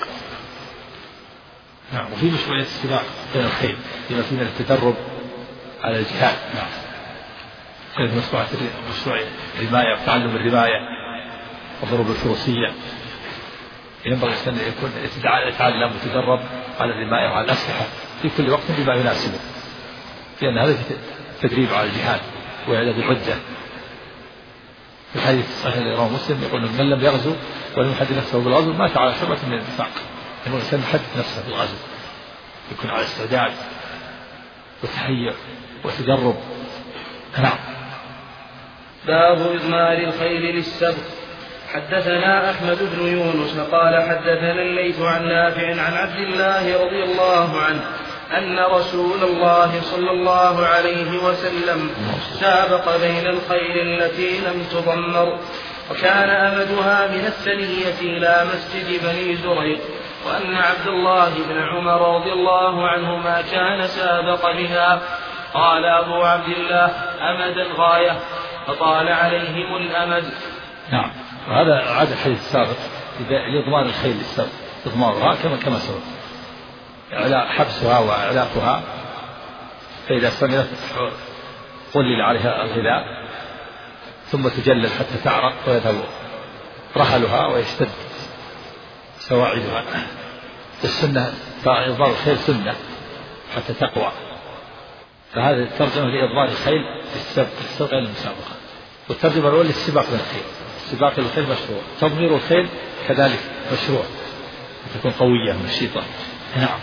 نعم. وفي مشروعية السباق بين الخيل بما فيه من التدرب على الجهاد. نعم. كانت مشروعية مشروعية الرماية وتعلم الرماية والضروب الفروسية. ينبغي أن يكون يتعلم ويتدرب على الرماية وعلى الأسلحة في كل وقت بما يناسبه، لأن هذا تدريب على الجهاد وإعداد العدة. في الحديث الصحيح للإمام مسلم يقول: من لم يغزو ولم يحدث نفسه بالغزو مات على شعبة من النفاق. يقول الإنسان يحدث نفسه بالغزو، يكون على استعداد وتهيئ وتدرب. نعم. باب إضمار الخيل للسبق. حدثنا أحمد بن يونس قال حدثنا الليث عن نافع عن عبد الله رضي الله عنه أن رسول الله صلى الله عليه وسلم سابق بين الخيل التي لم تضمر، وكان أمدها من الثنية إلى مسجد بني زريق، وأن عبد الله بن عمر رضي الله عنهما كان سابق بها. قال أبو عبد الله: أمدا غاية، فطال عليهم الأمد. نعم. وهذا عاد الحديث السابق لإضمار الخيل للسبق، إضمارها كما كما سبق، حبسها وإعلاقها، فإذا سمعت قلل عليها الغذاء ثم تجلل حتى تعرق ويذهب رحلها ويشتد سواعدها، السنة فإضرار الخيل سنة حتى تقوى، فهذه الترجمة لإضرار الخيل في السبق السبق إلى المسابقة. والترجمة الأولى للسباق للخيل، السباق للخيل مشروع، تضمير الخيل كذلك مشروع تكون قوية نشيطة. نعم.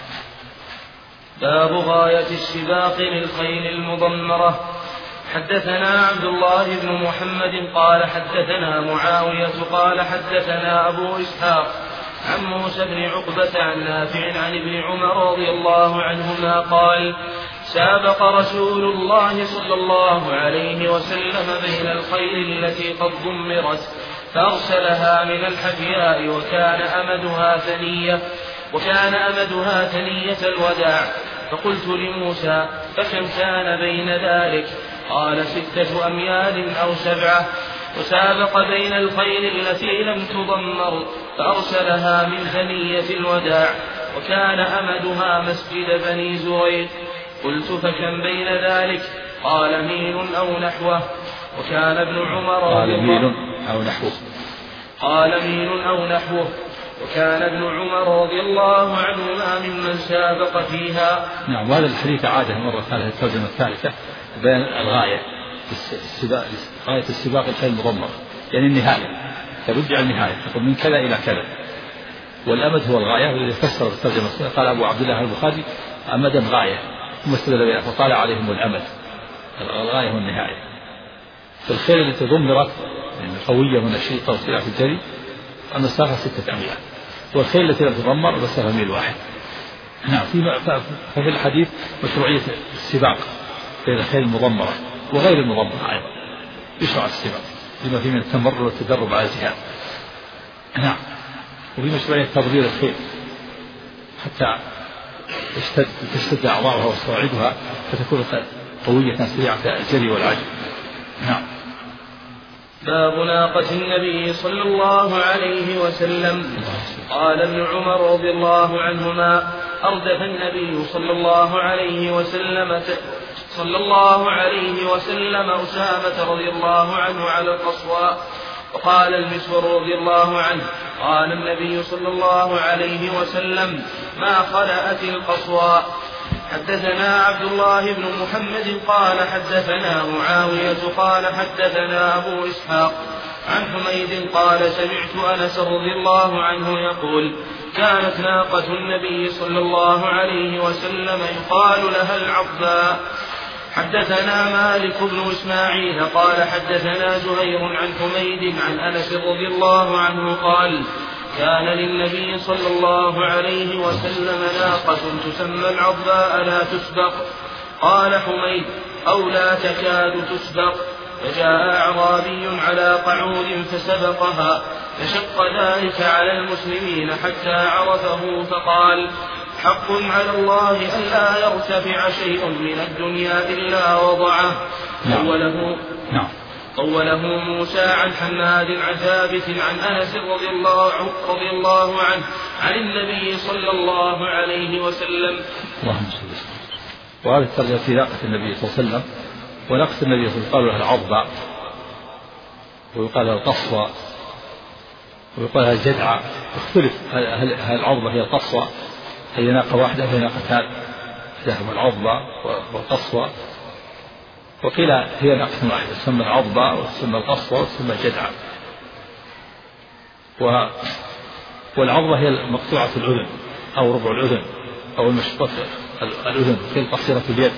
باب غاية السباق للخيل المضمرة. حدثنا عبد الله بن محمد قال حدثنا معاوية قال حدثنا أبو إسحاق عن موسى بن عقبة عن نافع عن ابن عمر رضي الله عنهما قال سابق رسول الله صلى الله عليه وسلم بين الخيل التي قد ضمرت فأرسلها من الحفياء وكان أمدها ثنية وكان أمدها ثنية الوداع، فقلت لموسى فكم كان بين ذلك؟ قال ستة أميال أو سبعة. وسابق بين الخيل التي لم تضمر فأرسلها من ثنية الوداع وكان أمدها مسجد بني زريق. قلت فكم بين ذلك؟ قال ميل أو نحوه. وكان ابن عمر قال ميل أو نحوه قال ميل أو نحوه وكان ابن عمر رضي الله عنهما ممن سابق فيها. نعم. وهذا الحديث عادة مرة ثالثة الترجمة الثالثة بين الغاية السباق غاية السباق الخيل المضمر يعني النهاية، ترجع النهاية تقول من كذا إلى كذا، والأمد هو الغاية. والذي فسر بالترجمة قال أبو عبد الله البخاري أمدا غاية ثم استدل بها فطال عليهم الأمد، الغاية والنهاية. فالخيل التي ضمرت يعني قوية ونشيطة وسريعة في الجري المسافة ستة أميال، والخيل التي لم تضمر مسافة ميل واحد. نعم. ففي الحديث مشروعية السباق بين الخيل المضمرة وغير المضمرة أيضا يشرع السباق لما فيه من التمرر والتدرب على الجهاد. نعم. وفي مشروعية تضرير الخيل حتى تشتد تشتد أعضاؤها وصواعدها فتكون قوية سريعة الجري والعجل. نعم. باب ناقة النبي صلى الله عليه وسلم. قال ابن عمر رضي الله عنهما أردف النبي صلى الله عليه وسلم صلى الله عليه وسلم أسامة رضي الله عنه على القصواء. وقال المسور رضي الله عنه قال النبي صلى الله عليه وسلم ما خلأت القصواء. حدثنا عبد الله بن محمد قال حدثنا معاوية قال حدثنا أبو إسحاق عن حميد قال سمعت أنس رضي الله عنه يقول كانت ناقة النبي صلى الله عليه وسلم يقال لها العضباء. حدثنا مالك بن إسماعيل قال حدثنا زهير عن حميد عن أنس رضي الله عنه قال كان للنبي صلى الله عليه وسلم ناقة تسمى العضباء لا تسبق. قال حميد أو لا تكاد تسبق. فجاء أعرابي على قعود فسبقها فشق ذلك على المسلمين حتى عرفه فقال حق على الله ألا يرتفع شيء من الدنيا إلا وضعه. طوله نعم. طوله موسى عن حماد عن ثابت عن أنس رضي الله, رضي الله عنه عن النبي صلى الله عليه وسلم. اللهم صل وسلم. وهذا الترجمة في ناقة النبي صلى الله عليه وسلم. وناقة النبي صلى الله عليه وسلم يقال لها العضباء ويقال لها القصوى ويقال لها الجدعة. يختلف هل العضبة هي القصوى هي ناقة واحدة هي ناقتان إحداهما العضبة والقصوى، وقيل هي ناقة واحدة تسمى العضبة وتسمى القصوى وتسمى الجدعة. و... والعضبة هي مقطوعة الأذن أو ربع الأذن أو المشطة الأذن هي القصيرة اليد.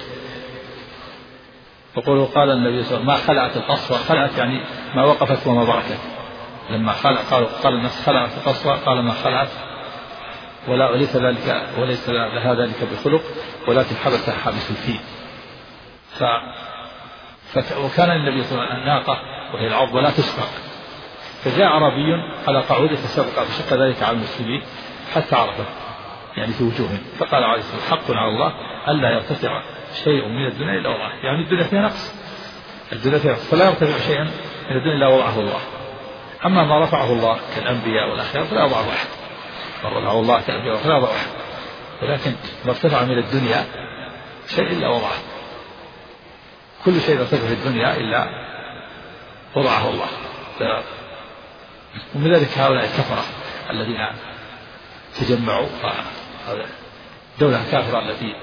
يقول قال النبي صلى الله عليه وسلم ما خلعت القصوى، خلعت يعني ما وقفت وما بركت. لما خلع قال قال الناس خلعت القصوى قال ما خلعت ولا وليس ذلك وليس لها ذلك بخلق ولكن حبسها حابس الفيل. ف... ف... وكان النبي صلى الله عليه وسلم الناقة وهي العضبة لا تسبق. فجاء عربي على قعود فسبق فشق ذلك على المسلمين حتى عرفه يعني في وجوههم. فقال عليه الصلاة والسلام حق على الله ألا يرتفع شيء من الدنيا إلا وضعه، يعني الدنيا فيها نقص، الدنيا فيها نقص فلا يرتفع شيئا من الدنيا إلا وضعه الله. أما ما رفعه الله كالأنبياء والأخيار فلا وضعه أحد، ما رفعه الله كالأنبياء فلا وضعه أحد، ولكن ما ارتفع من الدنيا شيء إلا وضعه. كل شيء ارتفع في الدنيا إلا وضعه الله. ومن ذلك هؤلاء الكفرة الذين تجمعوا. الدولة الكافرة التي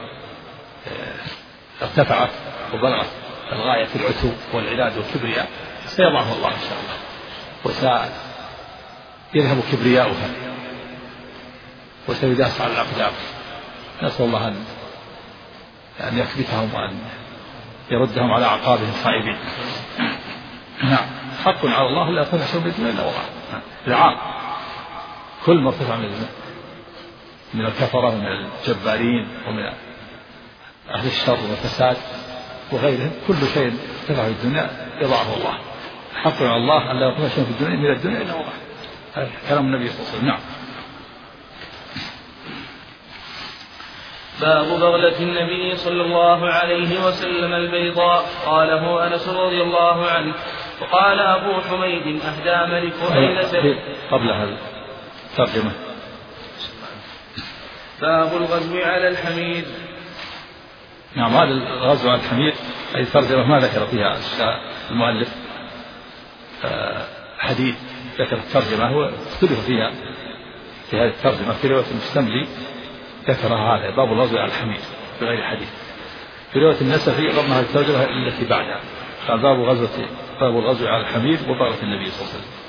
ارتفعت وبلغت الغاية في العتو والعناد والكبرياء سيضعها الله إن شاء الله، وسيذهب كبرياؤها وسيداس على الأقدام. نسأل الله أن أن يثبتهم وأن يردهم على أعقابهم خائبين. نعم، حق على الله لا يرتفع شيء بالدنيا إلا وقع. العام كل ما ارتفع من من الكفرة ومن الجبارين ومن أهل الشر والفساد وغيرهم، كل شيء ارتفع في الدنيا يضعه الله. حق على الله أن لا يرتفع شيء في الدنيا من الدنيا إلا وقع. هذا كلام النبي صلى الله عليه وسلم. نعم. باب بغلة النبي صلى الله عليه وسلم البيضاء. قاله أنس رضي الله عنه. وقال أبو حميد أهدى ملك أيلة. قبل هذا ترجمة. باب الغزو على الحمير. نعم، هذا الغزو على الحمير أي ترجمة ما ذكر فيها المؤلف حديث، ذكر الترجمة هو اختلف فيها في هذه الترجمة. في رواية المستملي ذكرها هذا باب الغزو على الحمير بغير حديث. في رواية النسفي ضمنها الترجمة التي بعدها، قال باب غزوة باب الغزو على الحمير وبغلة النبي صلى الله عليه وسلم.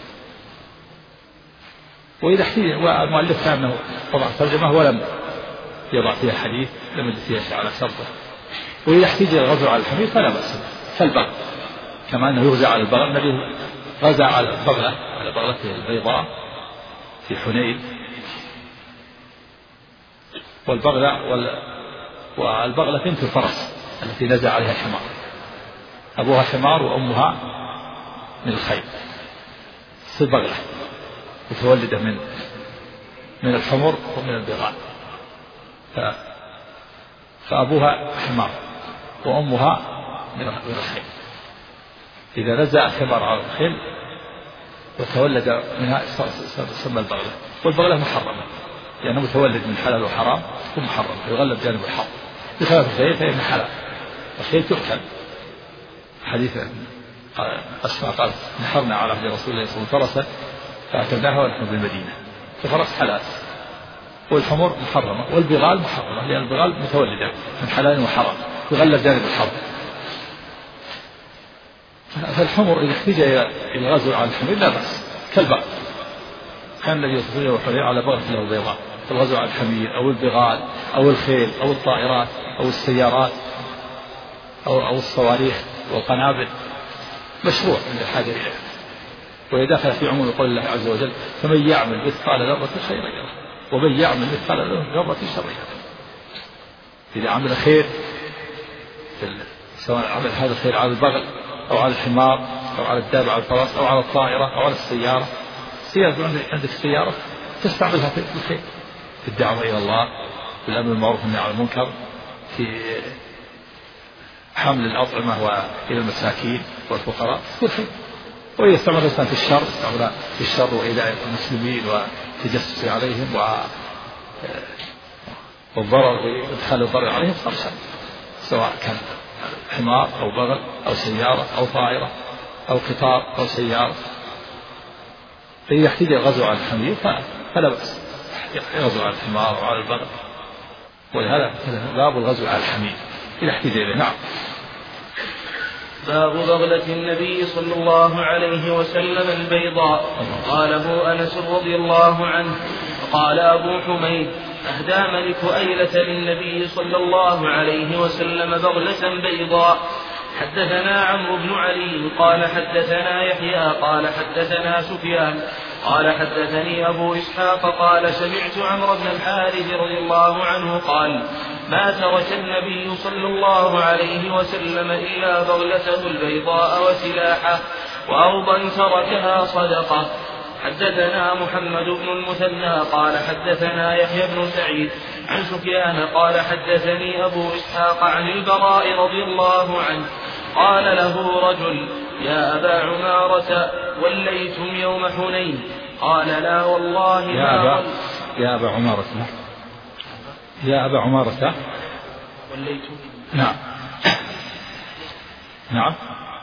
وإذا احتاج والمؤلف كان أنه وضع ترجمة ولم يضع فيها حديث لم يجد فيها على شرطه، وإذا احتاج الغزو على الحمير فلا بأس كالبغل، كما أنه يغزى على البغل. النبي غزا على البغلة على بغلته البيضاء في حنين. والبغلة والبغلة بنت الفرس التي نزع عليها الحمار، أبوها حمار وأمها من الخيل. البغلة متولدة من من الحمر ومن البغال، فأبوها حمار وأمها من الخيل. إذا نزع الحمار على الخيل وتولد منها سمى البغلة. والبغلة محرمة لأنه يعني متولد من حلال وحرام ومحرم يغلب جانب الحرام، بخلاف الخيل فإن حلال. الخيل تؤكل. حديث أسماء قالت نحرنا على عهد رسول الله صلى الله عليه وسلم فرسا فأكلناها ونحن بالمدينة. ففرس حلال، والحمر محرمة، والبغال محرمة لأن البغال متولدة من حلال وحرام يغلب جانب الحرام. فالحمر إذا احتاج إلى الغزو على الحمير لا بأس كالبغل. كان النبي صلى الله عليه وسلم على بغلة له بيضاء. الغزو على الحمير أو البغال أو الخيل أو الطائرات أو السيارات أو, أو الصواريخ والقنابل مشروع عند الحاجة إليه. ويدخل في عموم قول الله عز وجل فمن يعمل مثقال ذرة خيرا يره ومن يعمل مثقال ذرة شرا يره. إذا عمل خير سواء عمل هذا الخير على البغل أو على الحمار أو على الدابة على الفرس أو على الطائرة أو على السيارة. السيارة عندك السيارة تستعملها في الخير، في الدعوة إلى الله، في الأمر بالمعروف والنهي عن المنكر، في حمل الأطعمة إلى المساكين والفقراء كل خير. وإذا استعمل الإنسان في الشر استعمل في الشر وإيذاء المسلمين وتجسس عليهم والضرر وإدخال الضرر عليهم صار شر، سواء كان حمار أو بغل أو سيارة أو طائرة أو قطار أو سيارة. فإذا احتاج الغزو على الحمير فلا بأس يغزو على الحمار وعلى البغل. ولهذا باب الغزو على الحمير إذا احتاج إليه. نعم. باب بغلة النبي صلى الله عليه وسلم البيضاء. قاله أنس رضي الله عنه. وقال أبو حميد أهدى ملك أيلة للنبي صلى الله عليه وسلم بغلة بيضاء. حدثنا عمرو بن علي قال حدثنا يحيى قال حدثنا سفيان قال حدثني أبو إسحاق قال سمعت عمرو بن الحارث رضي الله عنه قال ما ترك النبي صلى الله عليه وسلم إلا بغلته البيضاء وسلاحه وأرضا تركها صدقة. حدثنا محمد بن المثنى قال حدثنا يحيى بن سعيد عن سفيان قال حدثني أبو إسحاق عن البراء رضي الله عنه قال له رجل يا أبا عمارة وليتم يوم حنين؟ قال لا والله يا أبا يا أبا عمارة يا أبا عمارة وليتم. نعم نعم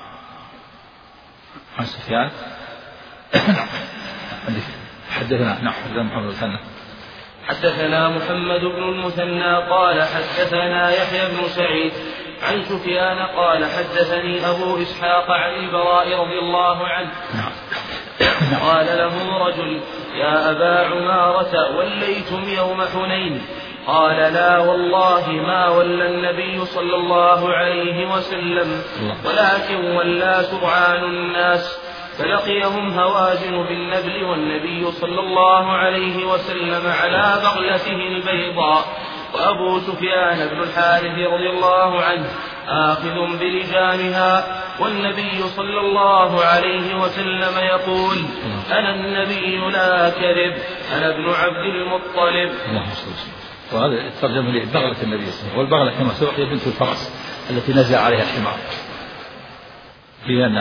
عن سفيان. حدثنا نعم حدثنا محمد بن المثنى حدثنا محمد بن المثنى قال حدثنا يحيى بن سعيد عن سفيان قال حدثني أبو إسحاق عن البراء رضي الله عنه قال له رجل: يا أبا عمارة وليتم يوم حنين؟ قال: لا والله ما ولى النبي صلى الله عليه وسلم، ولكن ولى سرعان الناس، فلقيهم هوازن بالنبل والنبي صلى الله عليه وسلم على بغلته البيضاء، وأبو سفيان بن الحارث رضي الله عنه آخذ بلجامها، والنبي صلى الله عليه وسلم يقول: أنا النبي لا كذب، أنا ابن عبد المطلب. وهذا الترجمة لبغلة النبي صلى الله عليه وسلم، والبغلة كما سبق هي بنت الفرس التي نزل عليها الحمار، لأن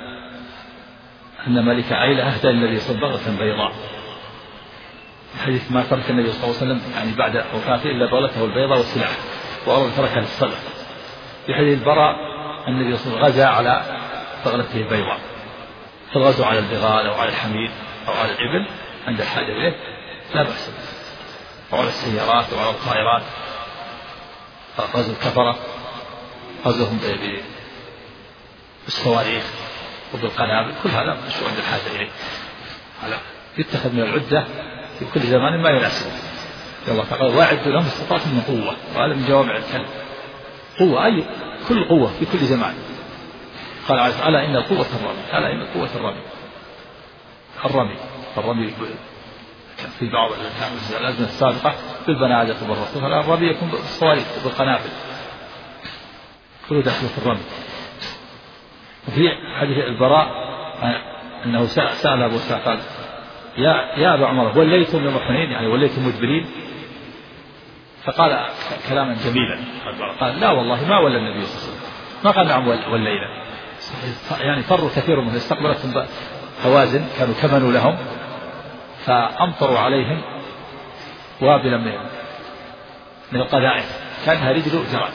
أن ملك عيلة أهدى للنبي صلى الله عليه وسلم بغلة بيضاء. حديث ما ترك النبي صلى الله عليه وسلم يعني بعد وفاته إلا بغلته البيضاء والسلاح، وأراد تركها للصدقة. في حديث البراء النبي صلى الله عليه وسلم غزا على بغلته البيضاء، فالغزو على البغال أو على الحمير أو على الإبل عند الحاجة إليه لا بأس، أو على السيارات أو على الطائرات. غزو الكفرة، غزوهم بالصواريخ وبالقنابل، كل هذا مشروع عند الحاجة إليه، هذا يتخذ من العدة في كل زمان ما يناسبه. الله تعالى: واعدوا لهم استطاعتم من قوة، وهذا من جوامع الكلم. قوة أي كل قوة في كل زمان. قال عز وجل: ألا إن القوة الرمي، ألا إن القوة الرمي الرمي الرمي في بعض الأزمنة السابقة بالبنادق والرصاص، الرمي يكون بالصواريخ وبالقنابل، كله داخل في الرمي. وفي حديث البراء أنه سأل أبو سعد قال: يا يا أبا عمر وليتم يوم حنين، يعني وليتم مدبرين؟ فقال كلاما جميلا، قال: لا والله ما ولى النبي صلى الله عليه وسلم، ما قال نعم ولينا. يعني فروا كثير منهم، استقبلتهم هوازن كانوا كمنوا لهم، فأمطروا عليهم وابلا من من القذائف كانها رجل جراد،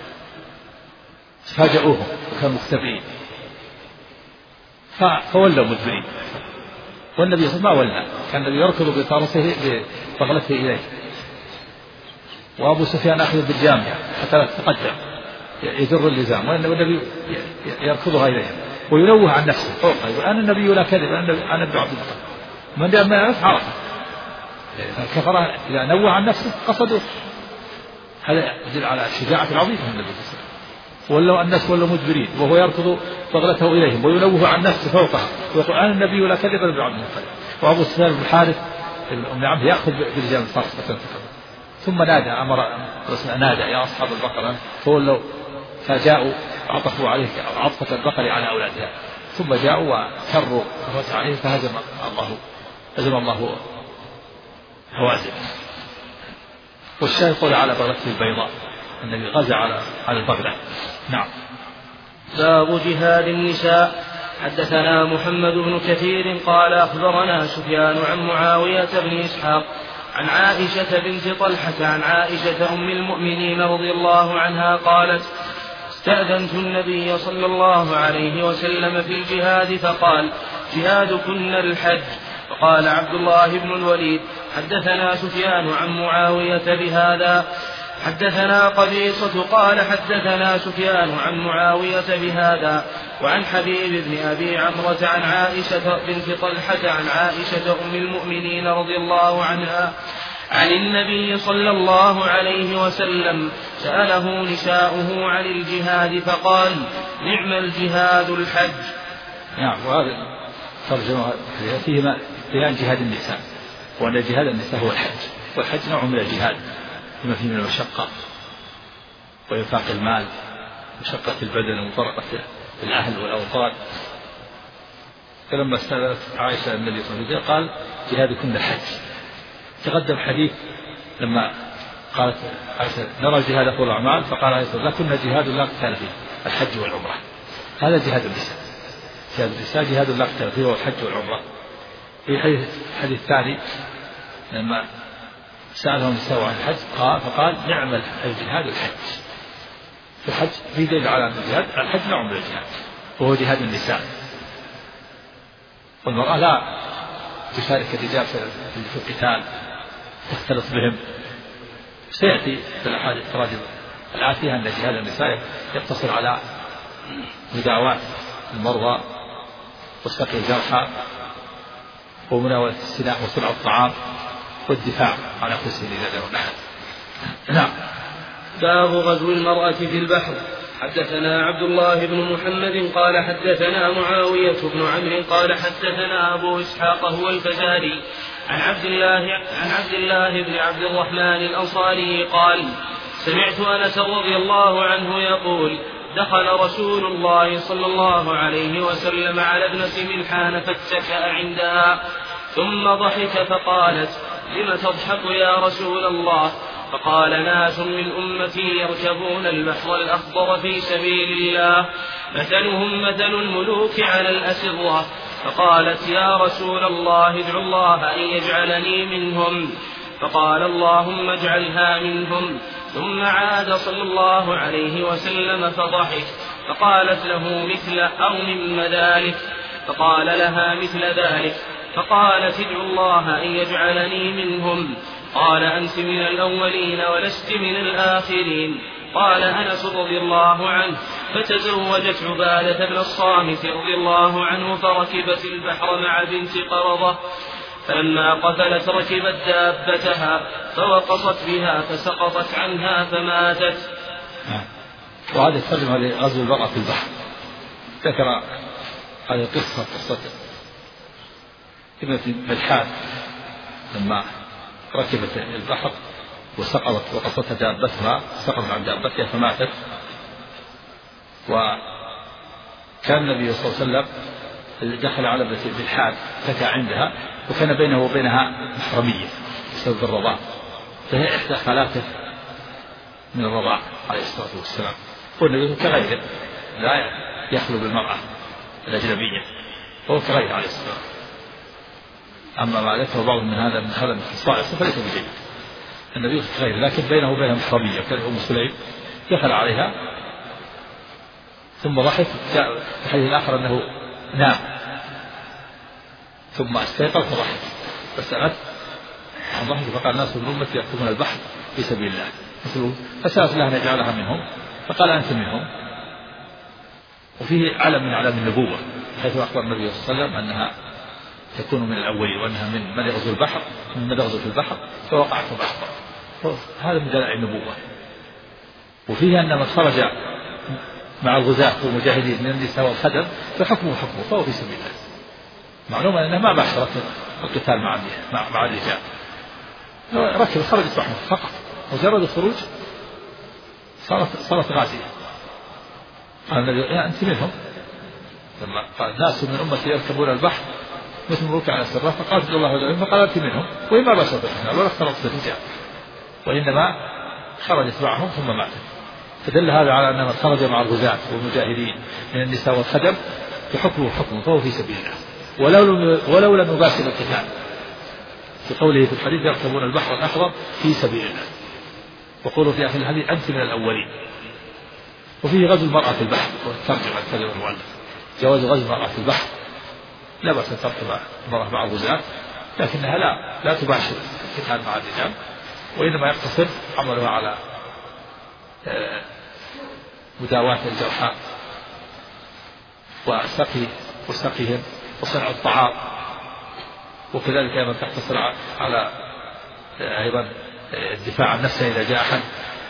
فاجأوهم وكانوا مختبئين، فولوا مدبرين. والنبي صلى الله عليه وسلم ما ولى، كان النبي يركض بفرسه ببغلته إليه، وأبو سفيان أخذ بالجامية حتى تقدم يجر اللزام، والنبي يركضها إليهم وينوه عن نفسه فوقها، يقول: أنا النبي لا كذب، أنا ابن عبد المطلب. من ما يعرف عرفه. الكفرة إذا نوه عن نفسه قصدوا، هذا يدل على الشجاعة العظيمة من النبي صلى الله عليه وسلم. ولوا الناس ولوا مدبرين وهو يركض بغلته إليهم وينوه عن نفسه فوقها ويقول: أنا النبي لا كذب، أنا ابن عبد المطلب. وأبو سفيان بن الحارث ابن أم عمرو يأخذ برجال الفرس، ثم نادى أمر نادى: يا أصحاب البقرة، فولوا فجاءوا عطفوا عليه عطفة البقر على أولادها، ثم جاءوا وكروا الرجع عليه فهزم الله هزم الله هوازن. والشاهد قول على بغلته البيضاء، النبي غزا على على البغلة. نعم. باب جهاد النساء. حدثنا محمد بن كثير قال أخبرنا سفيان عن معاوية بن إسحاق عن عائشة بنت طلحة عن عائشة أم المؤمنين رضي الله عنها قالت: استأذنت النبي صلى الله عليه وسلم في الجهاد فقال: جهادكن الحج. فقال عبد الله بن الوليد: حدثنا سفيان عن معاوية بهذا. حدثنا قبيصة قال حدثنا سفيان عن معاوية بهذا وعن حبيب بن أبي عمرة عن عائشة بنت طلحة عن عائشة أم المؤمنين رضي الله عنها عن النبي صلى الله عليه وسلم سأله نساؤه عن الجهاد فقال: نعم الجهاد الحج. نعم. وهذا ترجمة فيهما بيان جهاد النساء، وأن جهاد النساء هو الحج، والحج نوع من الجهاد بما فيه من المشقة وإنفاق المال، مشقة البدن ومفارقة الأهل والأوطان. فلما سألت عائشة النبي صلى الله عليه وسلم قال: جهادكن الحج. تقدم حديث لما قالت عائشة: نرى الجهاد أفضل الأعمال، فقال عليه الصلاة والسلام: لكن جهاد لا قتال فيه، الحج والعمرة. هذا جهاد النساء، جهاد النساء جهاد لا قتال فيه هو الحج والعمرة. في حديث الحديث الثاني لما سألهم النساء عن الحج قال فقال: نعم الجهاد الحج. في الحج في دليل على أن الجهاد الحج نوع من الجهاد وهو جهاد النساء، والمرأة لا تشارك الرجال في القتال تختلط بهم. سيأتي في الأحاديث التراجم الآتية أن جهاد النساء يقتصر على مداواة المرضى وسقي الجرحى ومناولة السلاح وصنع الطعام والدفاع عن أنفسهم إذا داروا نحن. نعم. باب غزو المرأة في البحر. حدثنا عبد الله بن محمد قال حدثنا معاوية بن عمرو قال حدثنا أبو إسحاق هو الفزاري عن عبد الله عن عبد الله بن عبد الرحمن الأنصاري قال سمعت أنس رضي الله عنه يقول دخل رسول الله صلى الله عليه وسلم على ابنة ملحان فاتكأ عندها ثم ضحك فقالت لم تضحك يا رسول الله؟ فقال ناس من أمتي يركبون البحر الأخضر في سبيل الله مثلهم مثل الملوك على الأسرة. فقالت يا رسول الله ادعو الله أن يجعلني منهم. فقال اللهم اجعلها منهم. ثم عاد صلى الله عليه وسلم فضحك فقالت له مثل أو مما ذلك فقال لها مثل ذلك فقالت ادعو الله أن يجعلني منهم. قال أنت من الأولين ولست من الآخرين. قال أنس رضي الله عنه فتزوجت عبادة بن الصامت رضي الله عنه فركبت البحر مع بنت قرضة فلما قفلت ركبت دابتها فوقصت بها فسقطت عنها فماتت. وهذا الترجمة لغزو المرأة في البحر. ذكر هذه القصة قصة ابنة ملحان لما ركبت البحر وسقطت وقصتها دابتها سقطت عن دابتها فماتت. وكان النبي صلى الله عليه وسلم دخل على ابنة ملحان فتى عندها وكان بينه وبينها محرمية بسبب الرضاع فهي إحدى خالاته من الرضاع عليه الصلاة والسلام. والنبي كغيره لا يخلو بالمرأة الأجنبية وهو كغيره عليه الصلاة والسلام. أما ما ذكر بعض من هذا من هذا الخصائص فليس بجيد. النبي كغيره لكن بينه وبينها محرمية وكان أم سليم دخل عليها ثم ضحك. جاء في الحديث الآخر أنه نام ثم استيقظ فضحك فسألت عن ضحك فقال الناس من أمتي يركبون البحر في سبيل الله فسألت لها أن يجعلها منهم فقال أنت منهم. وفيه علم من علم النبوة حيث أخبر النبي صلى الله عليه وسلم أنها تكون من الأولين وأنها من من يغزو البحر من من يغزو في البحر فوقعت في البحر. هذا من دلائل النبوة. وفيه أن من خرج مع الغزاة والمجاهدين من النساء والخدم فحكمه حكمه فهو في سبيل الله. معلومة أنها ما باشرت القتال مع مع مع الرجال ركب خرجت معهم فقط مجرد الخروج صارت صارت غازية. قال النبي يا أنت منهم. لما قال ناس من أمتي يركبون البحر مثل ملوك على السرة فقالت الله عليهم فقال أنت منهم وإما باشرت الرجال ولا اختلطت الرجال وإنما خرجت معهم ثم ماتت. فدل هذا على أن من خرج مع الغزاة والمجاهدين من النساء والخدم فحكمه حكمه فهو في سبيل الله ولو لم ولو لم يباشر القتال في قوله في الحديث يركبون البحر الأخضر في سبيل الله. وقولوا في آخر الحديث أنت من الأولين. وفيه غزو المرأة في البحر والترجمة الترجمة المؤلف جواز غزو المرأة في البحر لا بأس أن تركب المرأة مع الغزاة لكنها لا لا تباشر القتال مع الرجال وإنما يقتصر عملها على مداواة الجرحى وسقي وسقيهم وصنع الطعام. وكذلك أيضا تقتصر على أيضا الدفاع عن نفسه إذا جاء أحد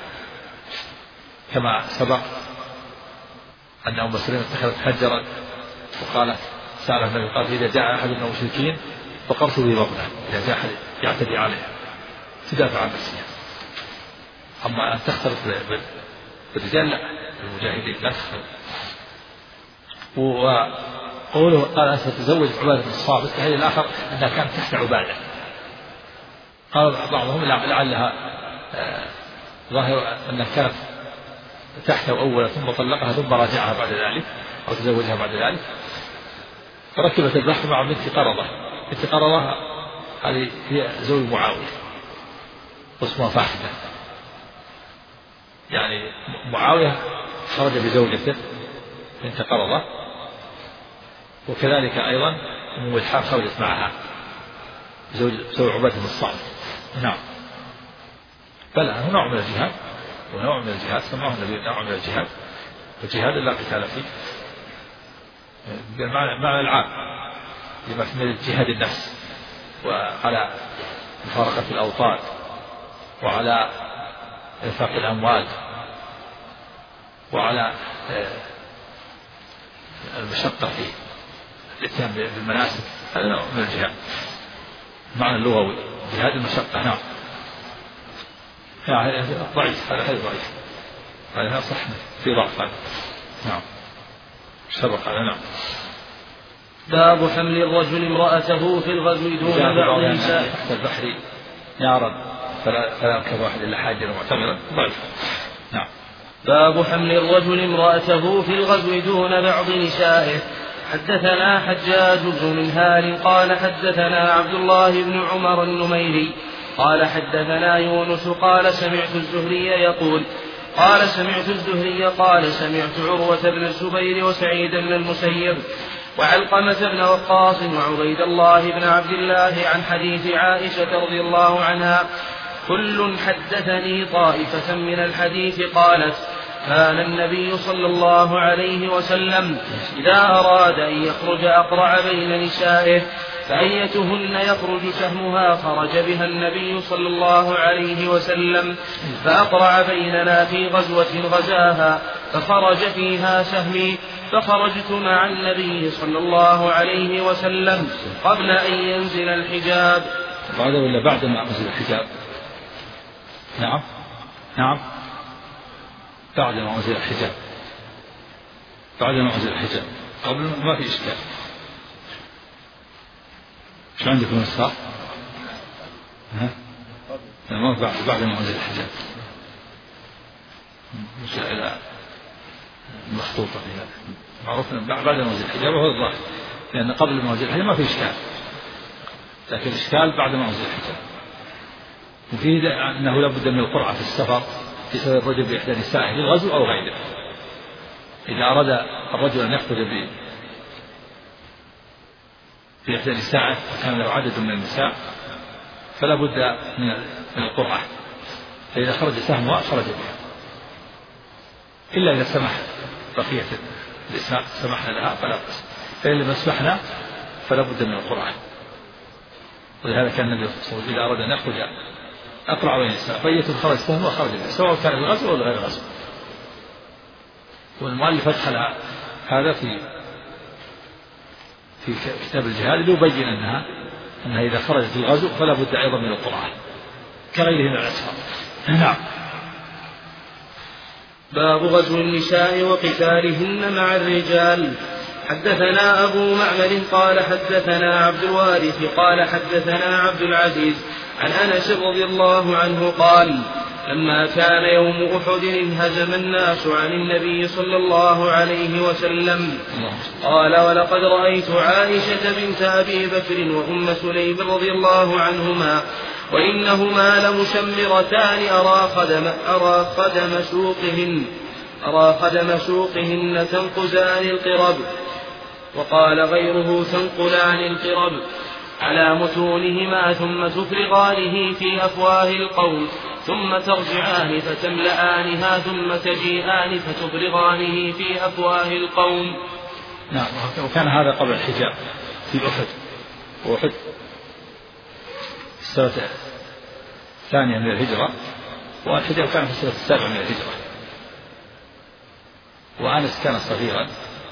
كما سبق أن أم سلمة اتخذت حجرا وقالت سأل النبي قال إذا جاء أحد من المشركين فقرت به بطنه إذا جاء أحد يعتدي عليها تدافع عن نفسها. أما أن تختلط بالرجال لا المجاهدين لا تختلط. وقوله قال أنت تزوج عبادة بن الصامت في الحديث الآخر أنها كانت تحت عبادة. قال بعضهم لعلها ظاهر أنها كانت تحته أولا ثم طلقها ثم راجعها بعد ذلك أو تزوجها بعد ذلك. فركبت البحر مع بنت قرضة. بنت قرضة هذه هي زوج معاوية واسمها فاحدة. يعني معاوية خرج بزوجته بنت قرضة وكذلك أيضا أم ملحان خرجت معها زوج زوج عبادة بن الصامت نعم. بل هو نوع من الجهاد، ونوع من الجهاد سماه النبي نوع من الجهاد، الجهاد لا قتال فيه بالمعنى العام لما من جهاد النفس وعلى مفارقة الأوطان وعلى إنفاق الأموال وعلى المشقة في الاتيان بالمناسك. هذا نوع من الجهاد معنى اللغوي جهاد المشقة. نعم. يعني ضعيف، هذا غير ضعيف، هذا صح في ضعف. نعم. سبق هذا. نعم. باب حمل الرجل امرأته في الغزو دون بعض النساء تحت البحر نارا فلا فلا يركب واحد الا حاجا معتمرا. ضعيف. نعم. باب حمل الرجل امرأته في الغزو دون بعض نسائه. حدثنا حجاج بن منهال قال حدثنا عبد الله بن عمر النميري قال حدثنا يونس قال سمعت الزهري يقول قال سمعت الزهري قال سمعت عروة بن الزبير وسعيد بن المسيب وعلقمة بن وقاص وعبيد الله بن عبد الله عن حديث عائشة رضي الله عنها كل حدثني طائفة من الحديث قالت كان النبي صلى الله عليه وسلم إذا أراد أن يخرج أقرع بين نسائه فأيتهن يخرج سهمها خرج بها النبي صلى الله عليه وسلم فأقرع بيننا في غزوة غزاها فخرج فيها سهمي فخرجت مع النبي صلى الله عليه وسلم قبل أن ينزل الحجاب. بعد ولا بعد ما أنزل الحجاب؟ نعم نعم بعد ما أنزل الحجاب. بعد ما أنزل الحجاب قبل ما في إشكال. شو عندكم الصح؟ ها؟ ما بعد بعد ما أنزل الحجاب. مش إلى مخطوطة فيها معروف بعد ما أنزل الحجاب وهو الظاهر، لأن قبل ما أنزل الحجاب ما في إشكال، لكن الإشكال بعد ما أنزل الحجاب. وفيه أنه لا بد من القرعة في السفر في سبب الرجل بإحدى نسائه للغزو أو غيره. إذا أراد الرجل أن يخرج بإحدى نسائه وكان له عدد من النساء فلا بد من القرعة، فإذا خرج سهمها خرج بها، إلا إذا سمح بقية النساء سمحنا لها فلا بأس، فإن لم يسمحنا فلا بد من القرعة. ولهذا كان النبي صلى الله عليه وسلم إذا أراد أن يخرج أقرع بين النساء فأية خرج سهمها خرج بها سواء كان الغزو ولا غير الغزو. والمؤلف أدخل هذا في في كتاب الجهاد ليبين أنها أنها إذا خرجت الغزو فلا بد أيضا من القرعة كغيره من الأسفار. نعم. باب غزو النساء وقتالهن مع الرجال. حدثنا أبو معمر قال حدثنا عبد الوارث قال حدثنا عبد العزيز عن أنس رضي الله عنه قال لما كان يوم أحد انهزم الناس عن النبي صلى الله عليه وسلم قال ولقد رأيت عائشة بنت أبي بكر وأم سليم رضي الله عنهما وإنهما لمشمرتان أرى خدم, أرى خدم سوقهن أرى خدم سوقهن تنقزان القرب، وقال غيره تنقلان القرب على متونهما ثم تفرغانه في أفواه القوم ثم ترجعان فتملآنها ثم تجيئان فتفرغانه في أفواه القوم. نعم. وكان هذا قبل الحجاب في أحد، وأحد السنة الثانية من الهجرة، والحجاب كان في السنة السابعة من الهجرة، وأنس كان صغيرا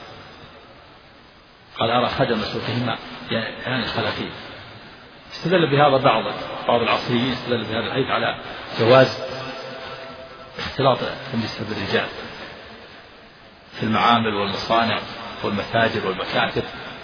قال أرى خدم سوقهما يعني الخلفين. استدل بهذا بعض بعض العصريين استدل بهذا الحديث على جواز اختلاط النساء بالرجال في المعامل والمصانع والمتاجر والمكاتب،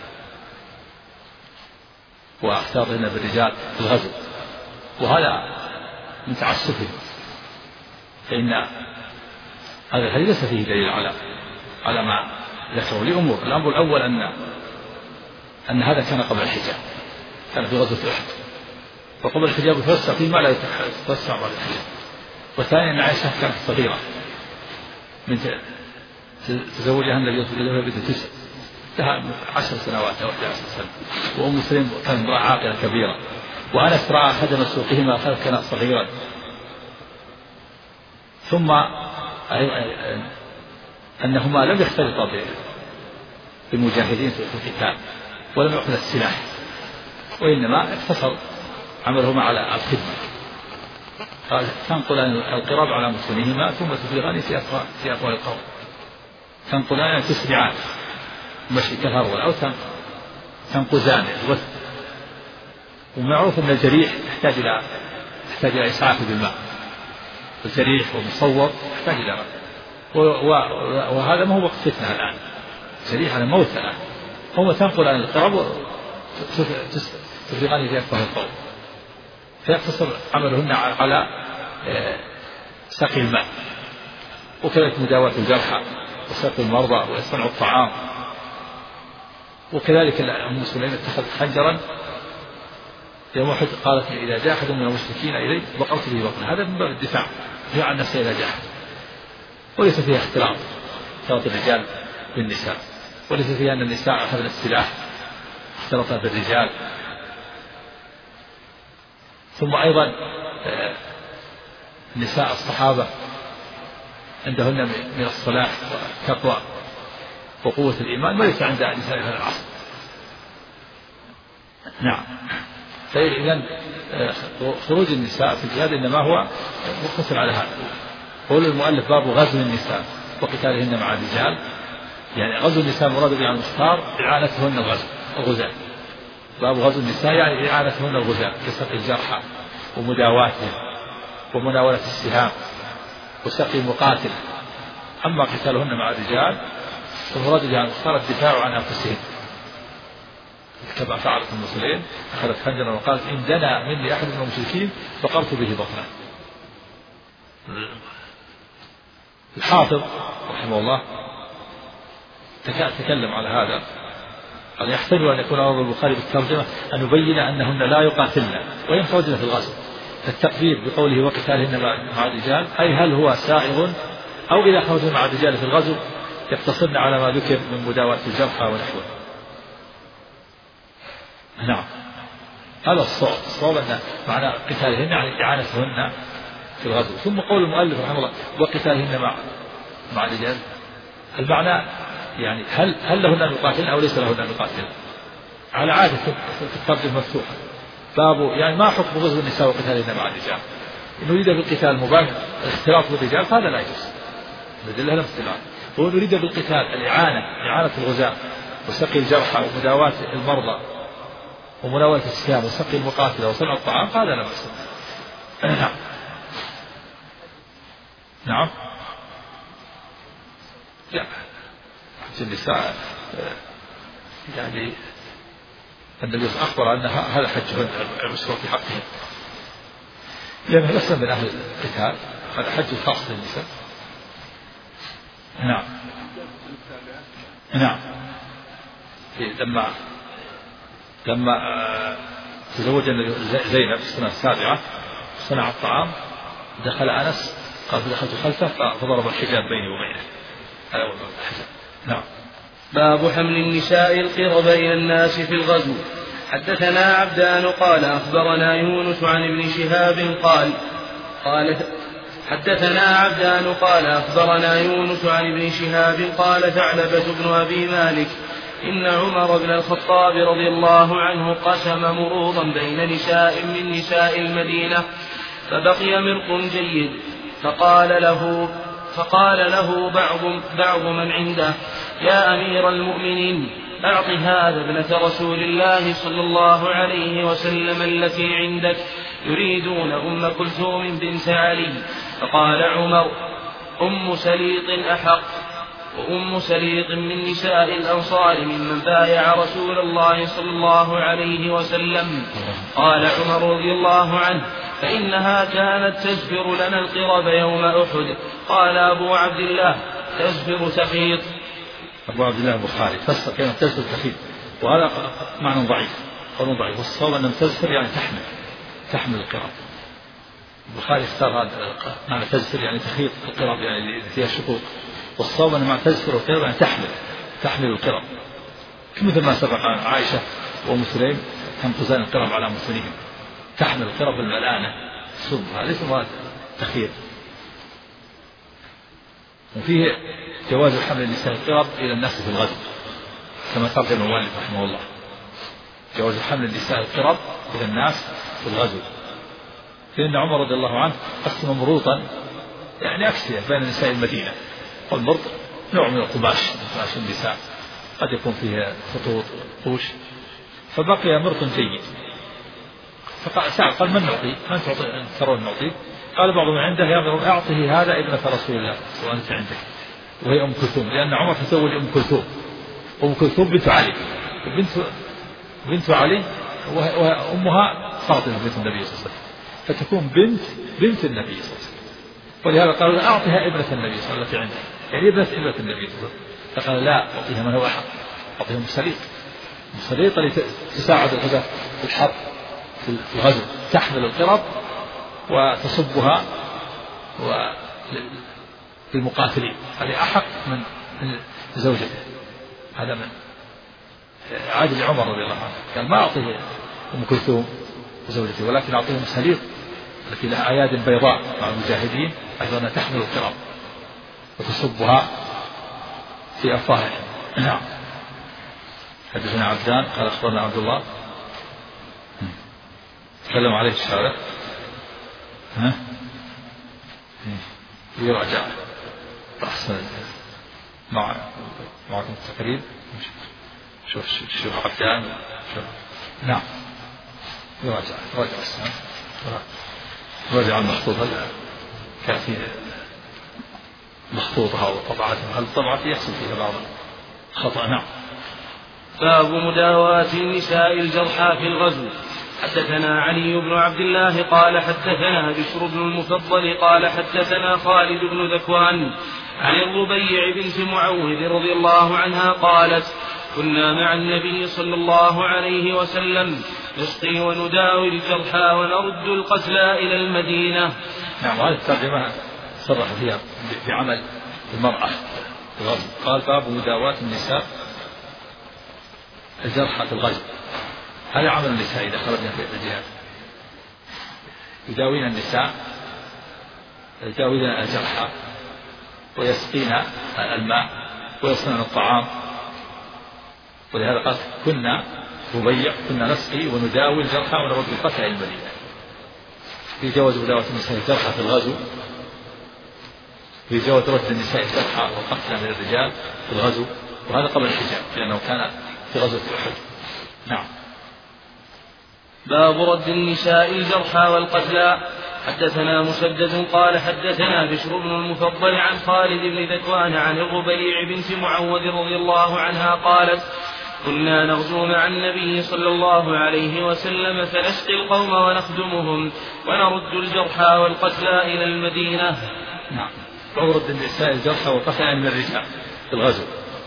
واختلاطهن بالرجال في الغزو، وهذا من تعسفهم، فإن هذا الحديث ليس فيه دليل على على ما ذكروا لأمور. الأمر الأول أن أن هذا كان قبل الحجاب، كان في غزوة أحد، وقبل الحجاب يتوسع فيه ما لا يتوسع بعد الحجاب. والثاني أن عائشة كانت صغيرة من تزوجها النبي صلى الله عليه وسلم بنت تسع، لها عشر سنوات أو إحدى عشر سنة، وأم سليم كانت امرأة عاقلة كبيرة، وأنس رأى خدم سوقهما قد كان صغيرا. ثم أنهما لم يختلطا بالمجاهدين في القتال ولم يأخذ السلاح، وإنما اقتصر عملهما على الخدمة. قال تنقلان القراب على متونهما ثم تفرغان في أقوال القوم. تنقلان تسرعان مشي كالهرول أو تنقزان الوثب. ومعروف أن الجريح يحتاج إلى يحتاج إلى إسعاف بالماء، الجريح ومصور يحتاج إلى ماء، وهذا ما هو وقت فتنة الآن، جريح على موت الآن. هو تنقل عن القرب تفرغان في أكبر القوم، فيقتصر عملهن على سقي الماء، وكذلك مداواة الجرحى وسقي المرضى ويصنع الطعام. وكذلك أم سليم اتخذت خنجرا يوم أحد قالت إذا جاء أحد من المشركين إلي وقرت به بطنه، هذا من باب الدفاع، دفاع عن نفسه إذا جاء. وليس فيها اختلاط اختلاط الرجال بالنساء، وليس فيها أن النساء أخذن السلاح اختلطا بالرجال. ثم أيضا نساء الصحابة عندهن من الصلاح والتقوى وقوة الإيمان ما ليس عند نساء هذا العصر. نعم. فإذن خروج النساء في الجهاد إنما هو مقتصر على هذا. قول المؤلف باب غزو النساء وقتالهن مع الرجال، يعني غزو النساء مراد به المختار إعانتهن الغزو الغزاة. باب غزو النساء يعني إعانتهن الغزاة كسقي الجرحى ومداواتهم ومناولة السهام وسقي المقاتل. أما قتالهن مع الرجال فمراد به المختار الدفاع عن أنفسهم، كما فعلت أم سليم أخذت خنجرا وقالت إن دنا مني أحد من المشركين فقرت به بطنه. الحافظ رحمه الله تكلم على هذا، قال يحتمل أن يكون أمر البخاري بالترجمة أن يبين أنهن لا يقاتلن وإن خرجن في الغزو، فالتقدير بقوله وقتالهن مع الرجال أي هل هو سائغ أو إذا خرجن مع الرجال في الغزو يقتصرن على ما ذكر من مداواة الجرحى ونحوه. نعم، هذا الصواب. الصواب أن معنى قتالهن يعني إعانتهن في الغزو. ثم قول المؤلف رحمه الله وقتالهن مع مع الرجال، المعنى يعني هل هل لهن أن يقاتلن أو ليس لهن أن يقاتلن؟ على عادة في الترجمة مفتوحة باب يعني ما حكم غزو النساء وقتالهن مع الرجال؟ إن يريد بالقتال المباشر الاختلاط بالرجال فهذا لا يجوز، الأدلة لم تستطيع. وإن يريد بالقتال الإعانة إعانة الغزاة وسقي الجرحى ومداواة المرضى ومناولة السهام وسقي المقاتلة وصنع الطعام فهذا لا بأس. نعم. نعم. لا. النساء يعني النبي أخبر أن هذا حج المشروع في حقهم، لأنه ليس من أهل القتال، هذا حج خاص للنساء. نعم. نعم. لما لما تزوج زينب في السنة السابعة صنع الطعام، دخل أنس قال فدخلت خلفه فضرب الحجاب بيني وبينه. هذا هو الحجاب. نعم. باب حمل النساء القرب إلى الناس في الغزو. حدثنا عبدان قال أخبرنا يونس عن ابن شهاب قال قال حدثنا عبدان قال أخبرنا يونس عن ابن شهاب قال ثعلبة بن أبي مالك إن عمر بن الخطاب رضي الله عنه قسم مروضا بين نساء من نساء المدينة فبقي مرق جيد، فقال له فقال له بعض بعض من عنده يا أمير المؤمنين أعط هذا ابنة رسول الله صلى الله عليه وسلم التي عندك، يريدون أم كلثوم بنت علي. فقال عمر أم سليط أحق، وأم سليط من نساء الأنصار ممن بايع رسول الله صلى الله عليه وسلم. قال عمر رضي الله عنه فإنها كانت تزفر لنا القرب يوم أحد. قال أبو عبد الله تزفر تخيط. أبو عبد الله البخاري فسر كلمة تزفر تخيط، وهذا معنى ضعيف قول ضعيف، والصواب أن تزفر يعني تحمل تحمل القرب. البخاري اختار هذا معنى تزفر يعني تخيط القرب يعني فيها الشقوق، والصواب أن معنى تزفر القرب يعني تحمل تحمل القرب، مثل ما سبق عائشة وأم سليم تنقزان القرب على مسلمين. تحمل القرب الملانة تصبها، ليس مراد تخير. وفيه جواز حمل النساء القرب إلى الناس في الغزو كما ترجم المؤلف رحمه الله، جواز حمل النساء القرب إلى الناس في الغزو، لأن عمر رضي الله عنه قسم مروطا يعني أكسية بين نساء المدينة، والمرط نوع من القماش، قماش النساء قد يكون فيه خطوط طوش، فبقي مرط جيد. فسأل قال من نعطي؟ من ترون نعطي؟ قال بعضهم عنده يا أعطه هذا ابنة رسول الله وأنت عندك، وهي أم كلثوم، لأن عمر تزوج أم كلثوم، أم كلثوم بنت علي، بنت بنت علي وأمها فاطمة بنت النبي صلى الله عليه وسلم، فتكون بنت بنت النبي صلى الله عليه وسلم. ولهذا قالوا أعطها ابنة النبي صلى الله عليه وسلم عندك، يعني ابنة ابنة النبي صلى الله عليه وسلم. فقال لا، أعطيها من هو أحق، أعطيها مسليط، مسليط اللي تساعد الغزاة في الحرب في الغزو، تحمل القرب وتصبها للمقاتلين، هذه أحق من زوجته. هذا من عادل عمر رضي الله عنه، قال ما أعطيه أم كلثوم زوجتي، ولكن أعطيه مسليط التي لها أياد بيضاء مع المجاهدين، أيضا تحمل القرب وتصبها في أفواههم. نعم. حدثنا عبدان قال أخبرنا عبد الله تكلم عليه الشارع، ها يراجع أحسن مع معكم التقريب، شوف شوف عبدان شوف. نعم يراجع راجع السنة راجع المخطوط، هل كان فيه مخطوطها وطبعتها، هل طبعتها يحصل فيها بعض خطأ. نعم. باب مداواة النساء الجرحى في الغزو. حدثنا علي بن عبد الله قال حدثنا بشر بن المفضل قال حدثنا خالد بن ذكوان عن الربيع بنت معوذ رضي الله عنها قالت كنا مع النبي صلى الله عليه وسلم نسقي ونداوي الجرحى ونرد القتلى إلى المدينة. نعم. هذه الترجمة صرح فيها بعمل المرأة، قال باب مداواة النساء الجرحى في الغزو. هذا عمل النساء إذا خرجنا في الجهاد، يداوين النساء، يداوين الجرحى ويسقين الماء ويصنعن الطعام. ولهذا قال كنا ربيع كنا نسقي ونداوي الجرحى ونرد القتلى إلى المدينة. في جواز مداواة النساء الجرحى في الغزو، في جواز رد النساء الجرحى والقتلى من الرجال في الغزو، وهذا قبل الحجاب لأنه كان في غزوة أحد. نعم. باب رد النساء الجرحى والقتلى. حدثنا مسدد قال حدثنا بشر بن المفضل عن خالد بن ذكوان عن الربيع بنت معوذ رضي الله عنها قالت كنا نغزو مع النبي صلى الله عليه وسلم فنسقي القوم ونخدمهم ونرد الجرحى والقتلى إلى المدينة. نعم. رد النساء الجرحى والقتلى من الرجال في الغزو.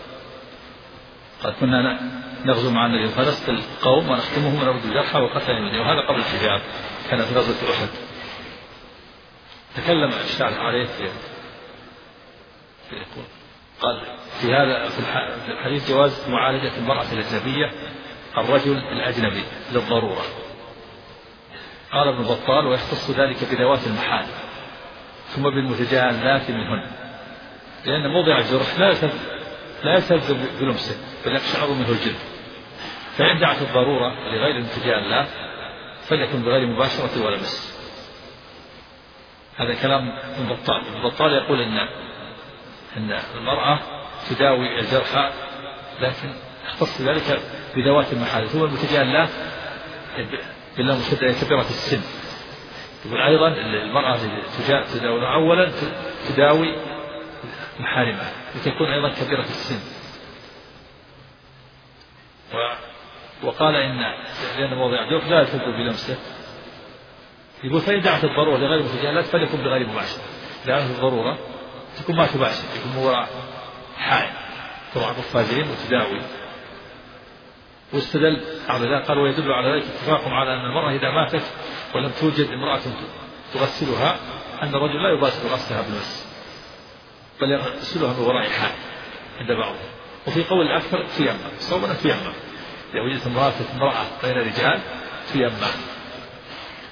قد كنا نغزو مع النبي فنسقي القوم ونخدمهم ونرد الجرحى والقتلى إلى المدينة، وهذا قبل الحجاب كان في غزوة أحد. تكلم الشاعر عليه في يقول قال في هذا في الحديث جواز معالجة المرأة الأجنبية الرجل الأجنبي للضرورة. قال ابن بطال ويختص ذلك بذوات المحارم ثم بالمتجاهلات منهن، لأن موضع الجرح لا لا يلتذ بلمسه بل يقشعر منه الجلد، فإن دعت الضرورة لغير المتجاهلات فليكن بغير مباشرة ولا مس. هذا كلام ابن بطال. ابن بطال يقول إن أن المرأة تداوي الجرحى لكن يختص ذلك بذوات المحارم ثم المتجاهلات بالله مشدة كبيرة السن. يقول أيضا المرأة تداوي أولا تداوي محارمها لتكون أيضا كبيرة السن. وقال إن لأن موضع الجرح لا يلتذ بلمسه، يقول فإن دعت الضرورة لغير المتجاهلات فليكن بغير مباشرة، دعت الضرورة تكون ما تباشر، يكون وراء حائل تروح قفازين وتداوي. واستدل على ذلك قال ويدل على ذلك اتفاقهم على أن المرأة إذا ماتت ولم توجد امرأة تغسلها أن الرجل لا يباشر غسلها بالمس بل يغسلها من وراء حائل عند بعضهم. وفي قول الأكثر تيمم، صوبنا تيمم، إذا وجدت امرأة امرأة بين رجال تيمم.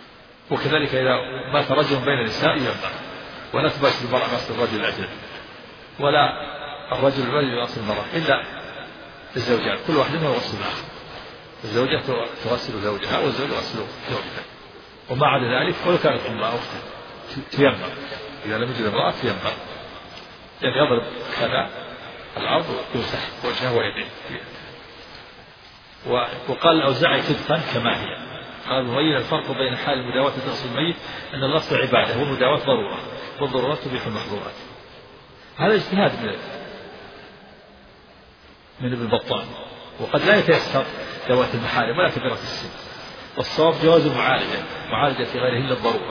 وكذلك إذا مات رجل بين النساء ينبع، ولا تباشر المرأة نصف الرجل الأجنبي، ولا الرجل الرجل نصف المرأة، إلا الزوجان كل واحد منهم يغسل الآخر، الزوجة تغسل زوجها والزوج يغسل زوجها، وما عدا ذلك ولو كانت امرأة أخته تيمم، إذا لم يجد امرأة تيمم، يعني يضرب كذا الأرض ويمسح وجهه ويديه. وقال الأوزاعي كتفا كما هي. قال مبين الفرق بين حال المداواة تغسل الميت أن الغسل عبادة والمداواة ضرورة، والضرورات تبيح المحظورات. هذا اجتهاد من من ابن بطال، وقد لا يتيسر ذوات المحارم ولا كبيرة السن، والصواب جواز المعالجة، معالجة غيره إلا الضرورة.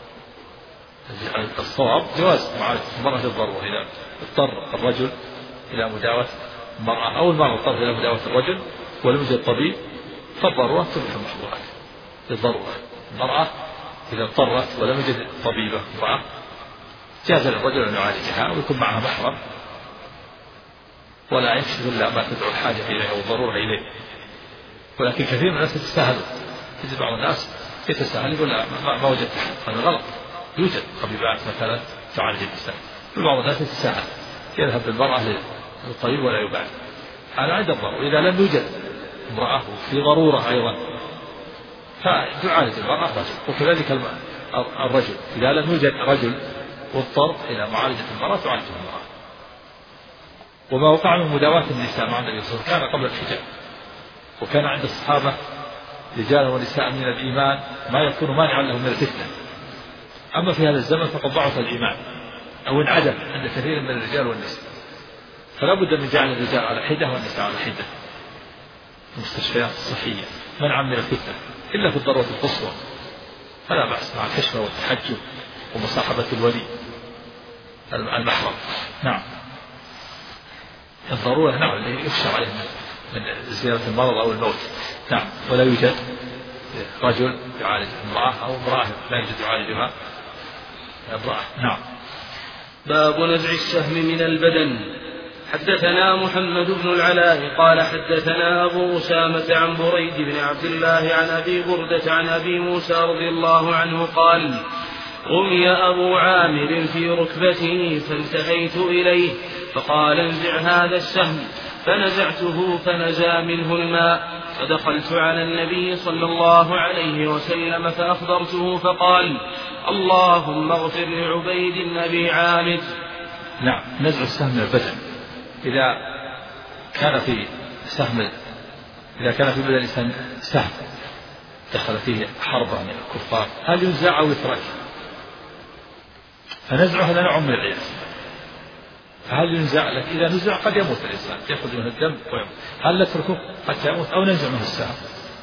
الصواب جواز معالجة المرأة للضرورة، إذا اضطر الرجل إلى مداواة المرأة أو المرأة اضطر إلى مداواة الرجل ولم يوجد طبيب فالضرورة تبيح المحظورات للضرورة. المرأة إذا اضطرت ولم يوجد طبيبة امرأة جاز للرجل أن يعالجها ويكون معها محرم ولا يكشف إلا ما تدعو الحاجة إليه أو الضرورة إليه. ولكن كثير من الناس يتساهلون، تجد بعض الناس يتساهل يقول لا ما, ما وجدت، هذا غلط. يوجد طبيبات مثلا تعالج الإنسان، بعض الناس يتساهل يذهب بالمرأة للطبيب ولا يبالي، هذا عند الضرورة. إذا لم يوجد امرأة في ضرورة أيضا فتعالج المرأة رجل، وكذلك الرجل إذا لم يوجد رجل واضطر إلى معالجة المرأة تعالج المرأة. وما وقع من مداواة النساء مع النبي صلى الله عليه وسلم كان قبل الحجاب، وكان عند الصحابة رجال ونساء من الإيمان ما يكون مانعا لهم من الفتنة. أما في هذا الزمن فقد ضعف الإيمان أو انعدم عند كثير من الرجال والنساء، فلا بد من جعل الرجال على حدة والنساء على حدة. المستشفيات الصحية منعا من الفتنة إلا في الضرورة القصوى، فلا بأس مع الكشف والتحجب ومصاحبة الولي المحرم. نعم الضرورة نعم اللي يخشى عليه من زيارة المرض أو الموت. نعم ولا يوجد رجل يعالج امرأة أو امرأة لا يوجد يعالجها امرأة. نعم. باب نزع السهم من البدن. حدثنا محمد بن العلاء قال حدثنا أبو أسامة عن بريد بن عبد الله عن أبي بردة عن أبي موسى رضي الله عنه قال رمي أبو عامر في ركبته فانتهيت إليه فقال انزع هذا السهم، فنزعته فنزى منه الماء، فدخلت على النبي صلى الله عليه وسلم فأخبرته فقال اللهم اغفر لعبيد بن أبي عامر. نعم نزع السهم من البدن إذا كان في سهم، إذا كان في بدن الإنسان سهم دخل فيه حربة من الكفار هل ينزع أو يترك؟ فنزعه هذا نوع من العياذ. فهل ينزع؟ لك إذا نزع قد يموت الإنسان يأخذ منه الدم ويموت، هل نتركه حتى يموت أو ننزع منه السهم؟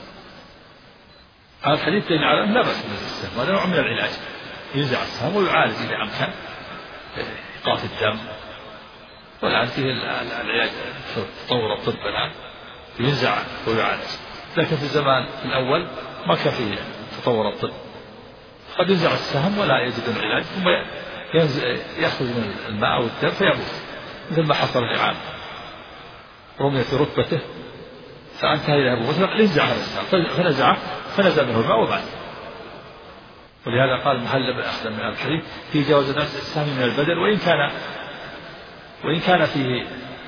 هذا الحديث دليل على أن لا بأس من السهم، هذا نوع من العلاج، ينزع السهم ويعالج إذا أمكن إيقاف الدم. والآن فيه العلاج في تطور الطب الآن ينزع ويعالج، لكن في الزمان الأول ما كان فيه تطور الطب، قد ينزع السهم ولا يجد العلاج ثم يأخذ من الماء والدم فيموت، مثل ما حصل لعام رمي في ركبته فانتهى إلى أبو موسى ينزع هذا السهم فنزعه فنزع منه الماء ومات. ولهذا قال محل بن أسلم من الحديث في جواز نزع السهم من البدن وإن كان وإن كان فيه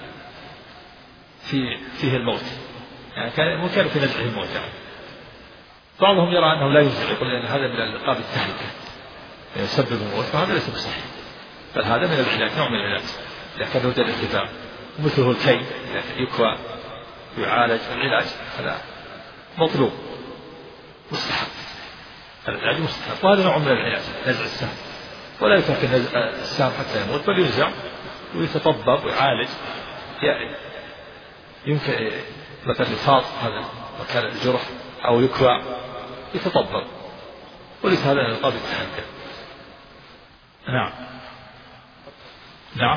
في فيه الموت، يعني كان ممكن في نزعه الموت. يعني بعضهم يرى أنه لا ينزع، يقول أن هذا من العقاب التهلكة يسبب الموت، فهذا ليس بصحيح، بل هذا من العلاج، نوع من العلاج إذا كان وجد الالتفاف، ومثله الكي يكوى يعالج. العلاج هذا مطلوب مستحب، العلاج مستحب، وهذا نوع من العلاج نزع السهم، ولا يترك السهم حتى يموت بل ينزع ويتطبب ويعالج. يعني يمكن مثلا يصاب هذا مكان الجرح أو يكوى يتطبب، وليس هذا من العقاب التهلكة. نعم نعم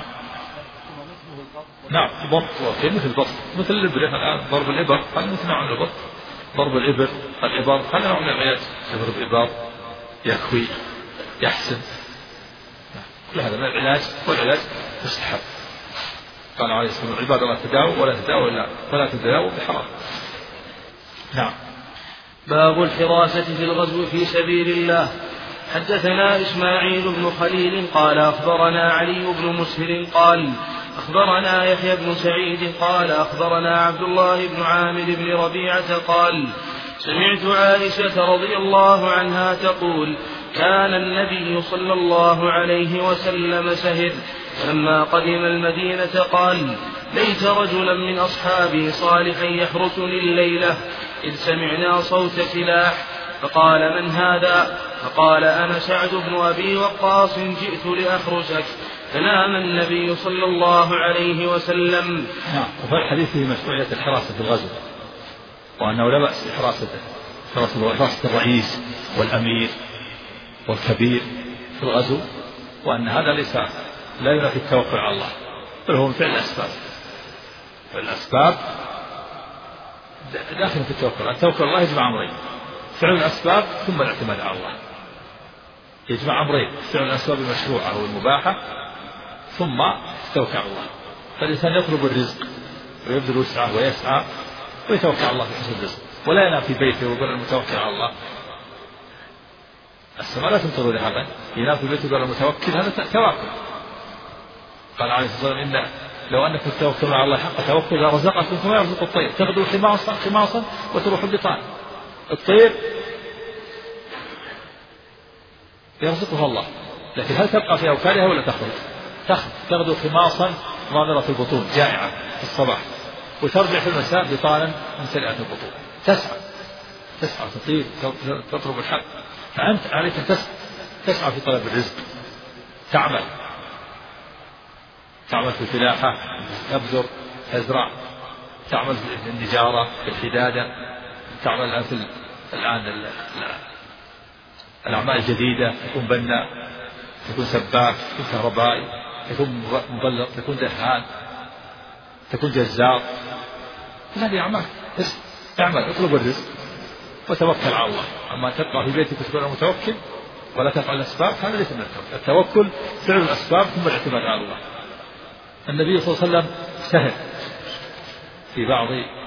نعم البط مثل البط مثل الإبر الآن، ضرب الإبر هذا مثل نوع من البط، ضرب الإبر الإبر هذا نوع من العلاج، يضرب إبر يكوي يحسن، كل هذا من العلاج، والعلاج مستحب. قال عليه الصلاة والسلام عباد الله تداووا ولا تداووا إلا ولا تداووا بحرام. نعم. باب الحراسة في الغزو في سبيل الله. حدثنا إسماعيل بن خليل قال أخبرنا علي بن مسهر قال أخبرنا يحيى بن سعيد قال أخبرنا عبد الله بن عامر بن ربيعة قال سمعت عائشة رضي الله عنها تقول كان النبي صلى الله عليه وسلم سهر، فلما قدم المدينة قال ليت رجلا من أصحابي صالحا يحرسني الليلة إذ سمعنا صوت سلاح، فقال من هذا؟ فقال أنا سعد بن أبي وقاص جئت لأحرسك، فنام النبي صلى الله عليه وسلم. نعم. وفي الحديث فيه مشروعية الحراسة في الغزو، وأنه لا بأس بحراسته، حراسة الرئيس والأمير والكبير في الغزو، وأن هذا ليس لا ينافي التوكل على الله، بل هو من فعل الأسباب. الأسباب داخل في التوكل. التوكل الله يجمع أمرين: فعل الأسباب ثم الاعتماد على الله. يجمع أمرين: فعل الأسباب المشروعة والمباحة ثم التوكل على الله. فالإنسان يطلب الرزق ويبذل وسعه ويسعى ويتوكل على الله في حسن الرزق، ولا ينام في بيته ويقول المتوكل على الله. السماء لا تمطر ذهبا، ينام في بيته ويقول المتوكل، هذا تواكل. قال عليه الصلاة والسلام إن لو أنكم تتوكلون على الله حق توكل لرزقكم كما يرزق الطير تغدو خماصا خماصا وتروح بطان. الطير يرزقها الله، لكن هل تبقى في أوكالها ولا تخرج؟ تخرج تغدو خماصا ضامرة البطون جائعة في الصباح، وترجع في المساء بطانا ممتلئة البطون. تسعى تسعى تطير تطلب الحق. فأنت عليك تسعى في طلب الرزق، تعمل تعمل في الفلاحة، تبذر، تزرع، تعمل في النجارة، في الحدادة، تعمل الآن في الآن الأعمال الجديدة، تكون بناء، تكون سباك، تكون كهربائي، تكون مبلغ، تكون دهان، تكون جزار. هذه أعمال. اعمل، اطلب الرزق وتوكل على الله. أما تبقى في بيتك وتكون متوكل ولا تفعل الأسباب، هذا ليس من التوكل. التوكل فعل الأسباب ثم الاعتماد على الله. النبي صلى الله عليه وسلم سهر في بعض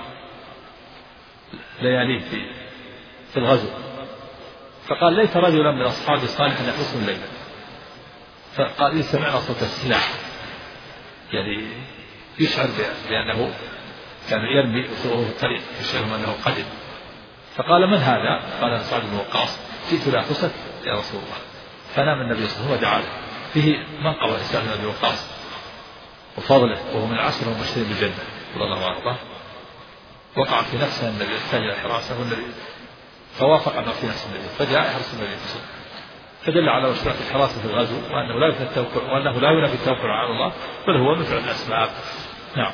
لياليه في في الغزو، فقال ليت رجلا من أصحاب الصالح يحرسني الليلة، فقال إن سمعنا صوت السلاح، يعني يشعر بأنه كان يرمي وصوره في الطريق، يشعر أنه قدم. فقال من هذا؟ قال أنا سعد بن وقاص جئت لأحرسك يا رسول الله. فنام النبي صلى الله عليه وسلم ودعا له. فيه منقبة سعد بن أبي وقاص وفضله، وهو من العشرة المبشرين بالجنة رضي الله عنه. وقع في نفسه النبي يحتاج إلى حراسة، والنبي فوافق أنه في نفس النبي فجاء يحرس النبي صلى الله عليه وسلم. فدل على مشروعية الحراسة في الغزو، وأنه لا ينافي التوكل، وأنه لا ينافي التوكل على الله، بل هو من فعل الأسباب. نعم.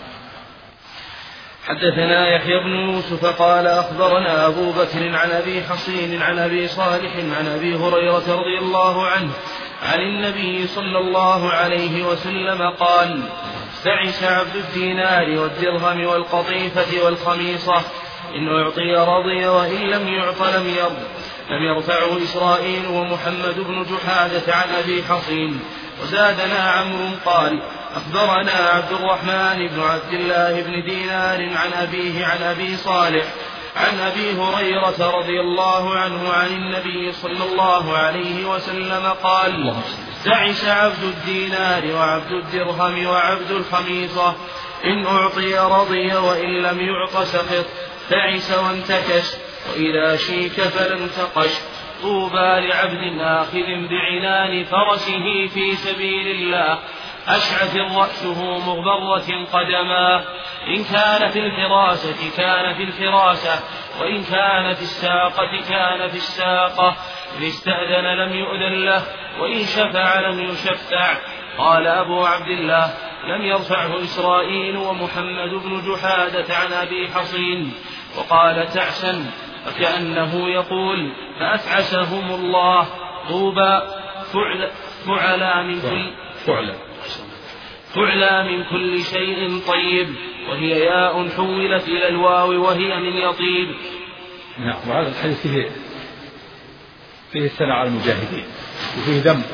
حدثنا يحيى بن يوسف قال أخبرنا أبو بكر عن أبي حصين عن أبي صالح عن أبي هريرة رضي الله عنه عن النبي صلى الله عليه وسلم قال تعس عبد الدينار والدرهم والقطيفة والخميصة إن أعطي رضي وإن لم يعط لم يرض. لم يرفعه إسرائيل ومحمد بن جحادة عن أبي حصين. وزادنا عمرو قال أخبرنا عبد الرحمن بن عبد الله بن دينار عن أبيه عن أبي صالح عن أبي هريرة رضي الله عنه عن النبي صلى الله عليه وسلم قال تعس عبد الدينار وعبد الدرهم وعبد الخميصة إن أعطي رضي وإن لم يعط سخط. تعس وانتكش وإذا شيك فلم تقش. طوبى لعبد آخذ بعنان فرسه في سبيل الله أشعث رأسه مغبرة قدما. إن كان في الفراسة كان في الفراسة وإن كان في الساقة كان في الساقة. إن استأذن لم يؤذن له وإن شفع لم يشفع. قال أبو عبد الله لم يرفعه إسرائيل ومحمد بن جحادة عن أبي حصين. وقال تعسا وكأنه يقول فأتعسهم الله. طوبى فعل فعلا من كل فعلا فعلا من كل شيء طيب وهي ياء حولت إلى الواو وهي من يطيب. نعم. وهذا الحديث فيه فيه الثناء على المجاهدين وفيه ذم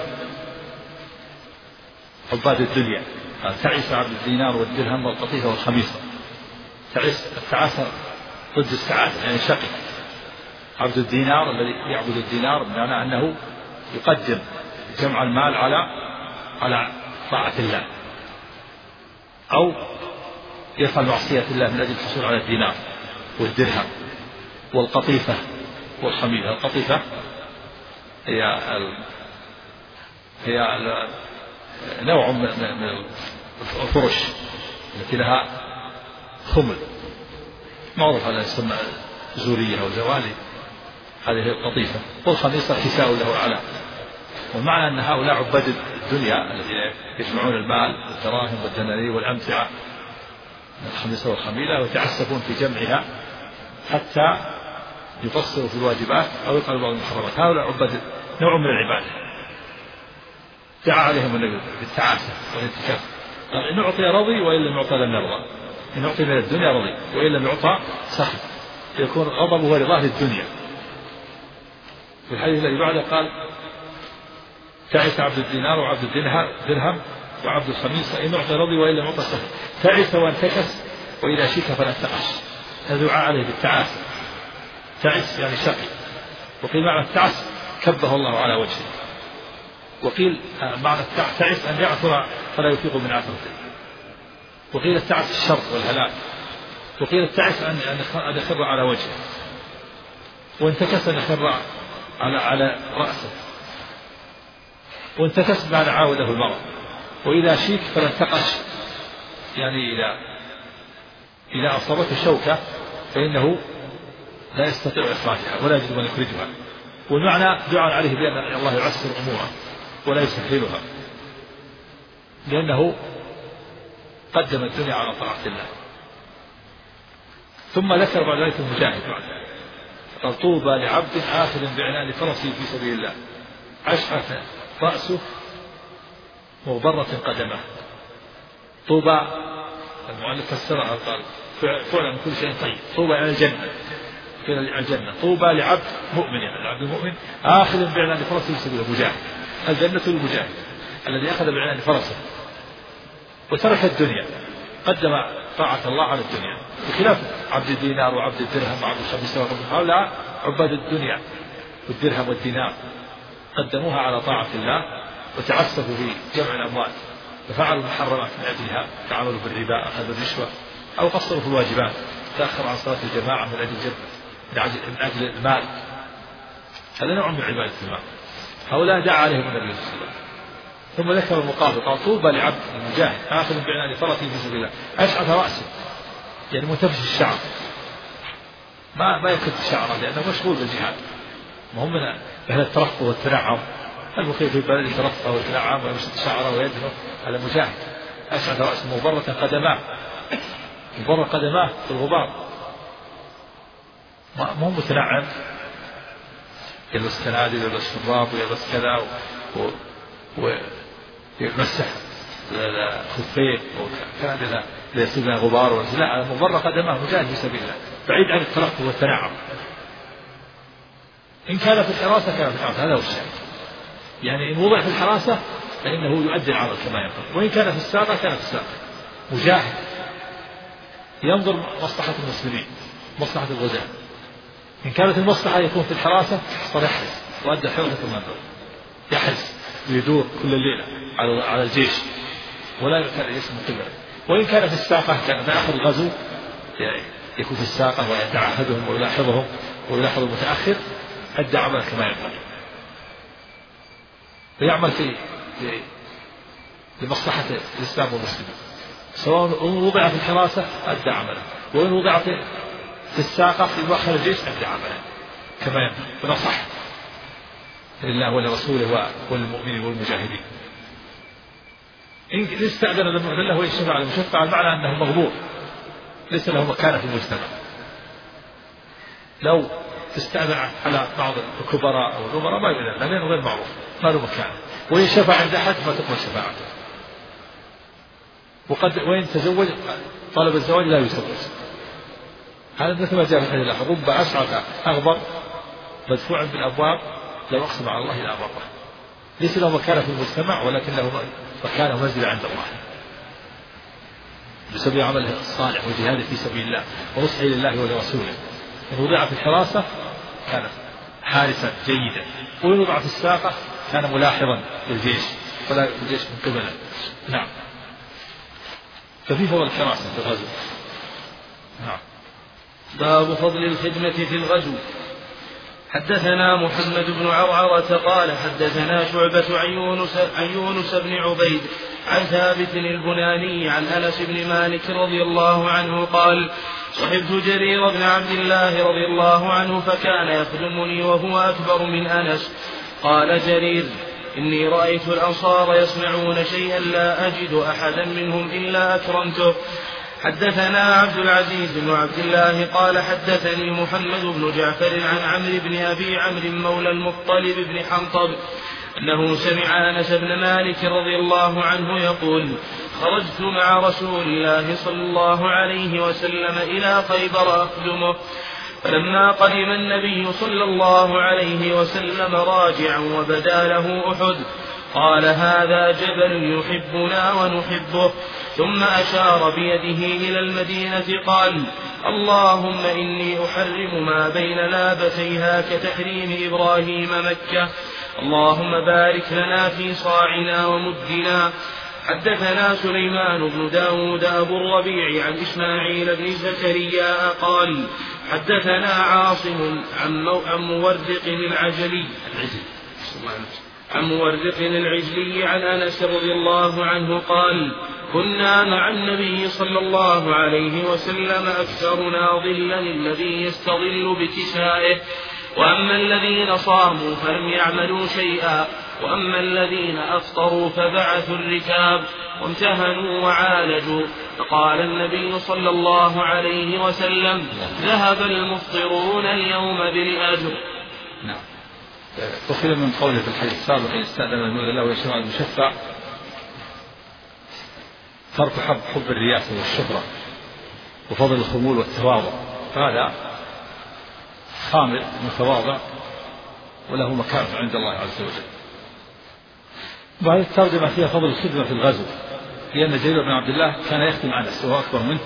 عباد الدنيا. تعس عبد الدينار والدرهم والقطيفة والخميصة. تعس التعاسة ضد السعادة، يعني شقي. عبد الدينار الذي يعبد الدينار بمعنى أنه يقدم جمع المال على على طاعة الله، أو يفعل معصية الله من أجل الحصول على الدينار والدرهم والقطيفة والخميلة. القطيفة هي ال... هي ال... نوع من الفرش التي لها خمل معروف على اسم زورية أو زوالي، هذه هي القطيفة. والخميصة كساء له على، والمعنى أن هؤلاء عباد الدنيا الذين يجمعون المال والدراهم والدنانير والأمتعة الخميصة والخميلة ويتعسفون في جمعها حتى يقصروا في الواجبات أو يقلوا بعض المحرمات. هؤلاء عباد نوع من العبادة دعا عليهم النبي بالتعاسف والانتكاس، قال إن أعطي رضي وإن لم يعطى لم يرضى، إن أعطي من الدنيا رضي وإن لم يعطى سخط، يكون غضبه ورضاه للدنيا. في الحديث الذي بعده قال تعس عبد الدينار وعبد الدرهم وعبد الخميصة إن أعطي رضي وإن لم يعطى سخط، تعس وانتكس وإذا شيك فلا انتقش. هذا دعاء عليه بالتعاس، تعس يعني شقي، وقيل معنى التعس كبه الله على وجهه، وقيل معنى التعس أن يعثر فلا يفيق من عثرته، وقيل التعس الشر والهلاك، وقيل التعس أن يخر على وجهه، وانتكس أن يخر على على رأسه، وانتكس بعد عاوده المرض. وإذا شيك فلا انتقش يعني إذا إذا أصابته شوكة فإنه لا يستطيع إخراجها ولا يجب أن يخرجها. والمعنى دعاء عليه بأن الله يعسر أموره ولا يسهلها، لأنه قدم الدنيا على طاعة الله. ثم ذكر بعد ذلك المجاهد بعد قال طوبى لعبد آخذ بعنان فرسه في سبيل الله أشعث رأسه مغبرة قدمه. طوبى المؤلف فسرها قال فعلا من كل شيء طيب، طوبى إلى الجنة، إلى الجنة. طوبى لعبد مؤمن، يعني العبد المؤمن آخذ بعنان فرسه في سبيل الله، مجاهد. الجنة للمجاهد الذي أخذ بعنان فرسه وترك الدنيا، قدم طاعة الله على الدنيا، بخلاف عبد الدينار وعبد الدرهم وعبد الخميسة وعبد هؤلاء عباد الدنيا والدرهم والدينار قدموها على طاعة الله وتعسفوا في جمع الأموال وفعلوا المحرمات من أجلها، تعاملوا بالربا، أخذوا الرشوة، أو قصروا في الواجبات، تأخروا عن صلاة الجماعة من أجل جد من أجل, من أجل المال. هذا نوع من عبادة المال. هؤلاء دعا عليهم النبي صلى الله عليه وسلم. ثم ذكر المقابل قال طوبى لعبد المجاهد آخذ بعنان فرسه في سبيل الله أشعث رأسه، يعني منتفش الشعر، ما ما يكف شعره لأنه مشغول بالجهاد، ما هم من أهل الترفه والتنعم. المخيف في بلد الترفه والتنعم ويمشط شعره ويدهنه، هذا مجاهد. أشعث رأسه مغبرة قدماه، مغبرة قدماه في الغبار، ما هو متنعم يلبس كنادل ويلبس شراب ويلبس كذا و... و... ويمسح خفيه وكنادل ليصيب لها غبار ولا لا، مغبرة قدماه مجاهد في سبيل الله بعيد عن الترفه والتنعم. إن كان في الحراسة كان في الحراسة، هذا هو الشاهد، يعني إن وضع في الحراسة فإنه يؤدي العمل كما ينبغي، وإن كان في الساقة كان في الساقة. مجاهد ينظر مصلحة المسلمين، مصلحة الغزاة. إن كانت المصلحة يكون في الحراسة فيحرس وأدى حراسة كما ينبغي، يحرس ويدور كل الليلة على على الجيش ولا يسمى قبله. وإن كان في الساقة كان يأخذ الغزو يكون في الساقة ويتعهدهم ويلاحظهم ويلاحظ المتأخر، أدى عمل كما ينبغي، ويعمل في لمصلحة الإسلام والمسلمين، سواء وضع في الحراسة أدى عمله، وإن وضع في الساقة في مؤخر الجيش أدى عمله كما ينبغي، ونصح لله ولرسوله والمؤمنين والمجاهدين. إن استأذن المؤذن له ويشفع على المشفع، المعنى أنه مغبور ليس له مكانة في المجتمع. لو استأذن على بعض الكبراء أو الأمراء ما يؤذن، لأنه غير معروف ما له مكانة، وإن شفع عند أحد ما تقبل شفاعته. وقد وإن تزوج طلب الزواج لا يزوج، هذا مثل ما جاء في الحديث الآخر رب أشعث أغبر مدفوع بالأبواب لو أقسم على الله لا أبره، ليس له مكانة في المجتمع ولكن له مكانة منزلة عند الله بسبب عمله الصالح وجهاده في سبيل الله ونصحه لله ولرسوله. إن وضع في الحراسة كان حارسا جيدا، ويوضع في الساقة كان ملاحظا للجيش ولا الجيش من قبله. نعم. ففي فضل الحراسة في الغزو. نعم. باب فضل الخدمة في الغزو. حدثنا محمد بن عرعرة قال حدثنا شعبة عن يونس, عن يونس بن عبيد عن ثابت البناني عن أنس بن مالك رضي الله عنه قال صحبت جرير بن عبد الله رضي الله عنه فكان يخدمني وهو أكبر من أنس. قال جرير إني رأيت الأنصار يصنعون شيئا لا أجد أحدا منهم إلا أكرمته. حدثنا عبد العزيز بن عبد الله قال حدثني محمد بن جعفر عن عمرو بن أبي عمرو مولى المطلب بن حنطب أنه سمع أنس بن مالك رضي الله عنه يقول خرجت مع رسول الله صلى الله عليه وسلم إلى خيبر أخدمه، فلما قدم النبي صلى الله عليه وسلم راجعا وبدا له أحد قال هذا جبل يحبنا ونحبه، ثم أشار بيده إلى المدينة قال اللهم إني أحرم ما بين لابتيها كتحريم إبراهيم مكة، اللهم بارك لنا في صاعنا ومدنا. حدثنا سليمان بن داود أبو الربيع عن إسماعيل بن زكريا قال حدثنا عاصم عن مورق العجلي عن مورق العجلي عن أنس رضي الله عنه قال كنا مع النبي صلى الله عليه وسلم أكثرنا ظلا الذي يستظل بكسائه، وأما الذين صاموا فلم يعملوا شيئا، وأما الذين أفطروا فبعثوا الركاب وامتهنوا وعالجوا. فقال النبي صلى الله عليه وسلم ذهب المفطرون اليوم بالأجر. نعم. وخير من قوله في الحديث السابق يستأذن المولى له ويشفع المشفع ترك حب حب الرياسة والشهرة وفضل الخمول والتواضع، هذا خامل متواضع وله مكانة عند الله عز وجل. وهذه الترجمة فيها فضل الخدمة في الغزو، لأن جرير بن عبد الله كان يخدم أنس وهو أكبر منه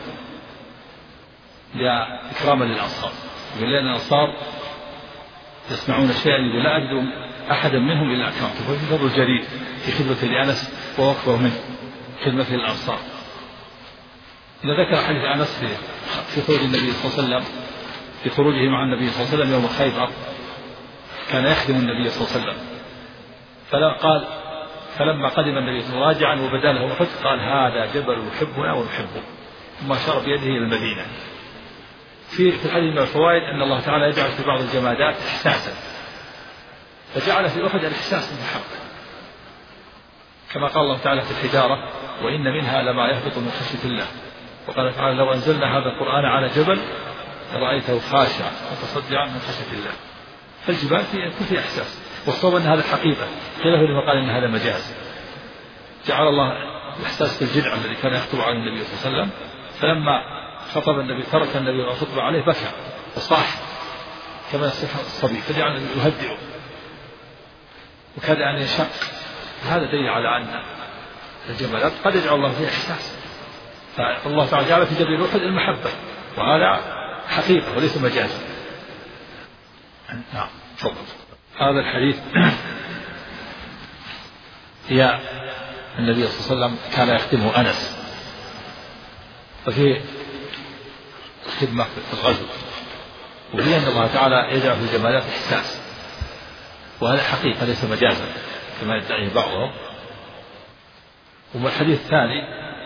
إكراما للأنصار، لأن الأنصار يصنعون شيئا لا أجد أحدا منهم إلا أكرمته، ففي فضل جرير في خدمة لأنس وهو أكبر منه خدمة للأنصار. إذا ذكر حديث أنس في خروج النبي صلى الله عليه وسلم في خروجه مع النبي صلى الله عليه وسلم يوم خيبر كان يخدم النبي صلى الله عليه وسلم، فلا قال فلما قدم النبي صلى الله عليه وسلم راجعا وبدا له أحد قال هذا جبل يحبنا ونحبه، ثم أشار بيده إلى المدينة. في في الحديث من الفوائد أن الله تعالى يجعل في بعض الجمادات إحساسا، فجعل في أحد الإحساس المحبة، كما قال الله تعالى في الحجارة وإن منها لما يهبط من خشية الله، وقال تعالى لو أنزلنا هذا القرآن على جبل لرأيته خاشعا متصدعا من خشية الله. فالجبال يكون فيها إحساس، والصواب أن هذا حقيقة، خلافه لما قال إن هذا مجاز. جعل الله الإحساس في الجذع الذي كان يخطب على النبي صلى الله عليه وسلم، فلما خطب النبي ترك النبي وخطب عليه بكى وصاح كما يصيح الصبي، فجعل يهدئه وكاد أن ينشق. هذا دليل على أن الجمالات قد يجعل الله فيها إحساس، فالله تعالى جعل في جبل أحد المحبة، وهذا حقيقة وليس مجازا. نعم. هذا الحديث هي النبي صلى الله عليه وسلم كان يخدمه أنس، ففيه خدمة في الغزو، وهي أن الله تعالى يجعل في الجمالات إحساس، وهذا حقيقة ليس مجازا كما يدعيه بعضهم. وما الحديث الثاني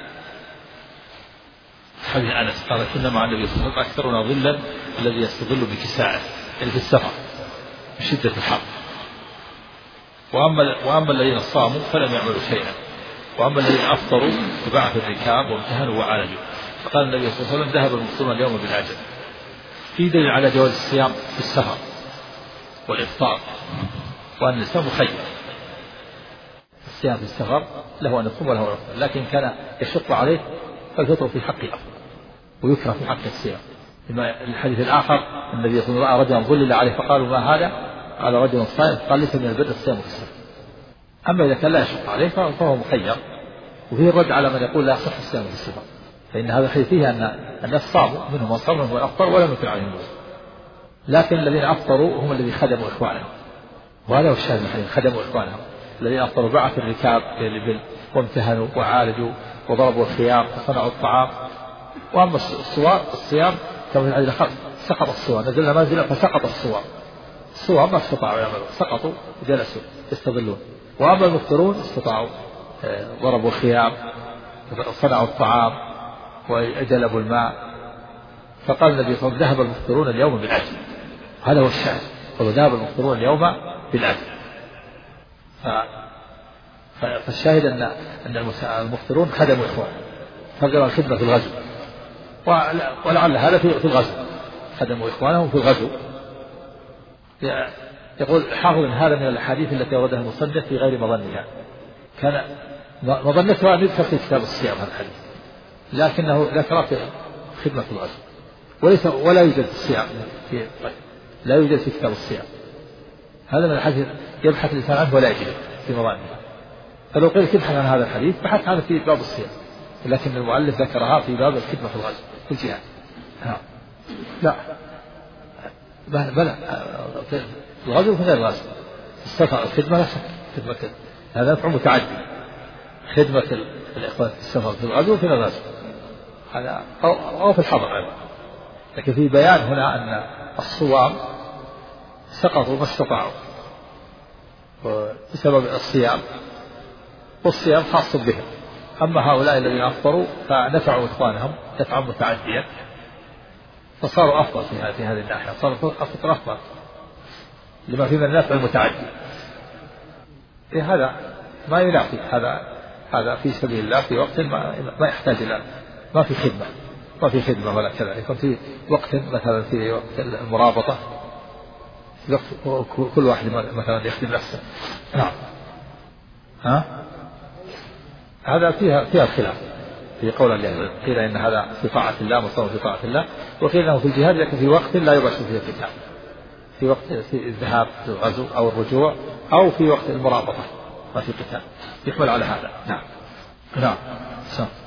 حديث أنس قال كنا مع النبي صلى الله عليه وسلم أكثرنا ظلا الذي يستظل بكسائه، يعني في السفر من شدة الحر. وأما, وأما الذين صاموا فلم يعملوا شيئا، وأما الذين أفطروا فبعثوا الركاب وامتهنوا وعالجوا. فقال النبي صلى الله عليه وسلم ذهب المفطرون اليوم بالأجر. في دليل على جواز الصيام في السفر والإفطار، وأن الإسلام مخير. الصيام في السفر له أن يصوم وله أن يفطر، لكن كان يشق عليه فالفطر في حق أفضل ويكره في حق الصيام. لما الحديث الآخر النبي صلى الله عليه وسلم رجلا ظلل عليه فقالوا ما هذا؟ قال رجل صائم، قال ليس من البر الصيام في السفر. أما إذا كان لا يشق عليه فهو مخير. وفيه الرد على من يقول لا يصح الصيام في السفر، فإن هذا الحديث فيه أن الناس صاموا منهم من صام ومنهم من أفطر ولم يكن عليهم وزر. لكن الذين أفطروا هم الذين خدموا إخوانهم، وهذا هو الشاهد الحديث، خدموا إخوانهم. الذين أفطروا بعثوا الركاب للإبل وامتهنوا وعالجوا وضربوا الخيام وصنعوا الطعام. وأما الصوار الصيام كما في الحديث سقط الصوار، نزلنا منزلا فسقط الصوار، الصوار ما استطاعوا يعملوا، سقطوا وجلسوا يستظلون. وأما المفطرون استطاعوا، ضربوا الخيام صنعوا الطعام وجلبوا الماء. فقال النبي صلى الله عليه وسلم ذهب المفطرون اليوم بالأجر، هذا هو الشاهد، وذهب المفطرون اليوم بالأجر. فالشاهد أن أن المفطرون خدموا إخوان، فقرأ الخدمة في الغزو، ولعل هذا في الغزو، خدموا إخوانهم في الغزو. يقول حافظ هذا من الأحاديث التي وردها المصنف في غير مظنها، كان مظنتها أن يذكر في كتاب الصيام هذا الحديث، لكنه ذكر في خدمة الغزو، وليس ولا يوجد في الصيام في لا يوجد في كتاب الصيام. هذا من الحديث يبحث الإنسان عنه ولا يجد في مظنها. فلو قيل تبحث عن هذا الحديث بحث عنه في باب الصيام، لكن المؤلف ذكرها في باب الخدمة في الغزو في الجهاد. لا بلى في الغزو في غير الغزو، السفر الخدمة نفسها خدمة، هذا نفع متعدي، خدمة الإخوان في السفر في الغزو في الغزو هذا أو, أو في الحضر أيضا. لكن في بيان هنا أن الصوام سقطوا ما استطاعوا بسبب الصيام، والصيام خاص بهم. أما هؤلاء الذين أفطروا فنفعوا إخوانهم نفعا متعديا، فصاروا أفضل في هذه الناحية، صار الفطر أفضل لما فيه من النفع المتعدي. إيه هذا ما ينافي هذا، هذا في سبيل الله في وقت ما, ما يحتاج إلى، ما في خدمة ما في خدمة ولا كذا، يكون في وقت مثلا في وقت المرابطة كل واحد مثلا يخدم نفسه. نعم. ها هذا فيها فيها الخلاف في قول الله، قيل إن هذا في طاعة الله مصاب في طاعة الله، وقيل إنه في الجهاد لكن في وقت لا يباشر فيه القتال، في وقت في الذهاب في الغزو أو الرجوع أو في وقت المرابطة ما في قتال، يحمل على هذا. نعم نعم.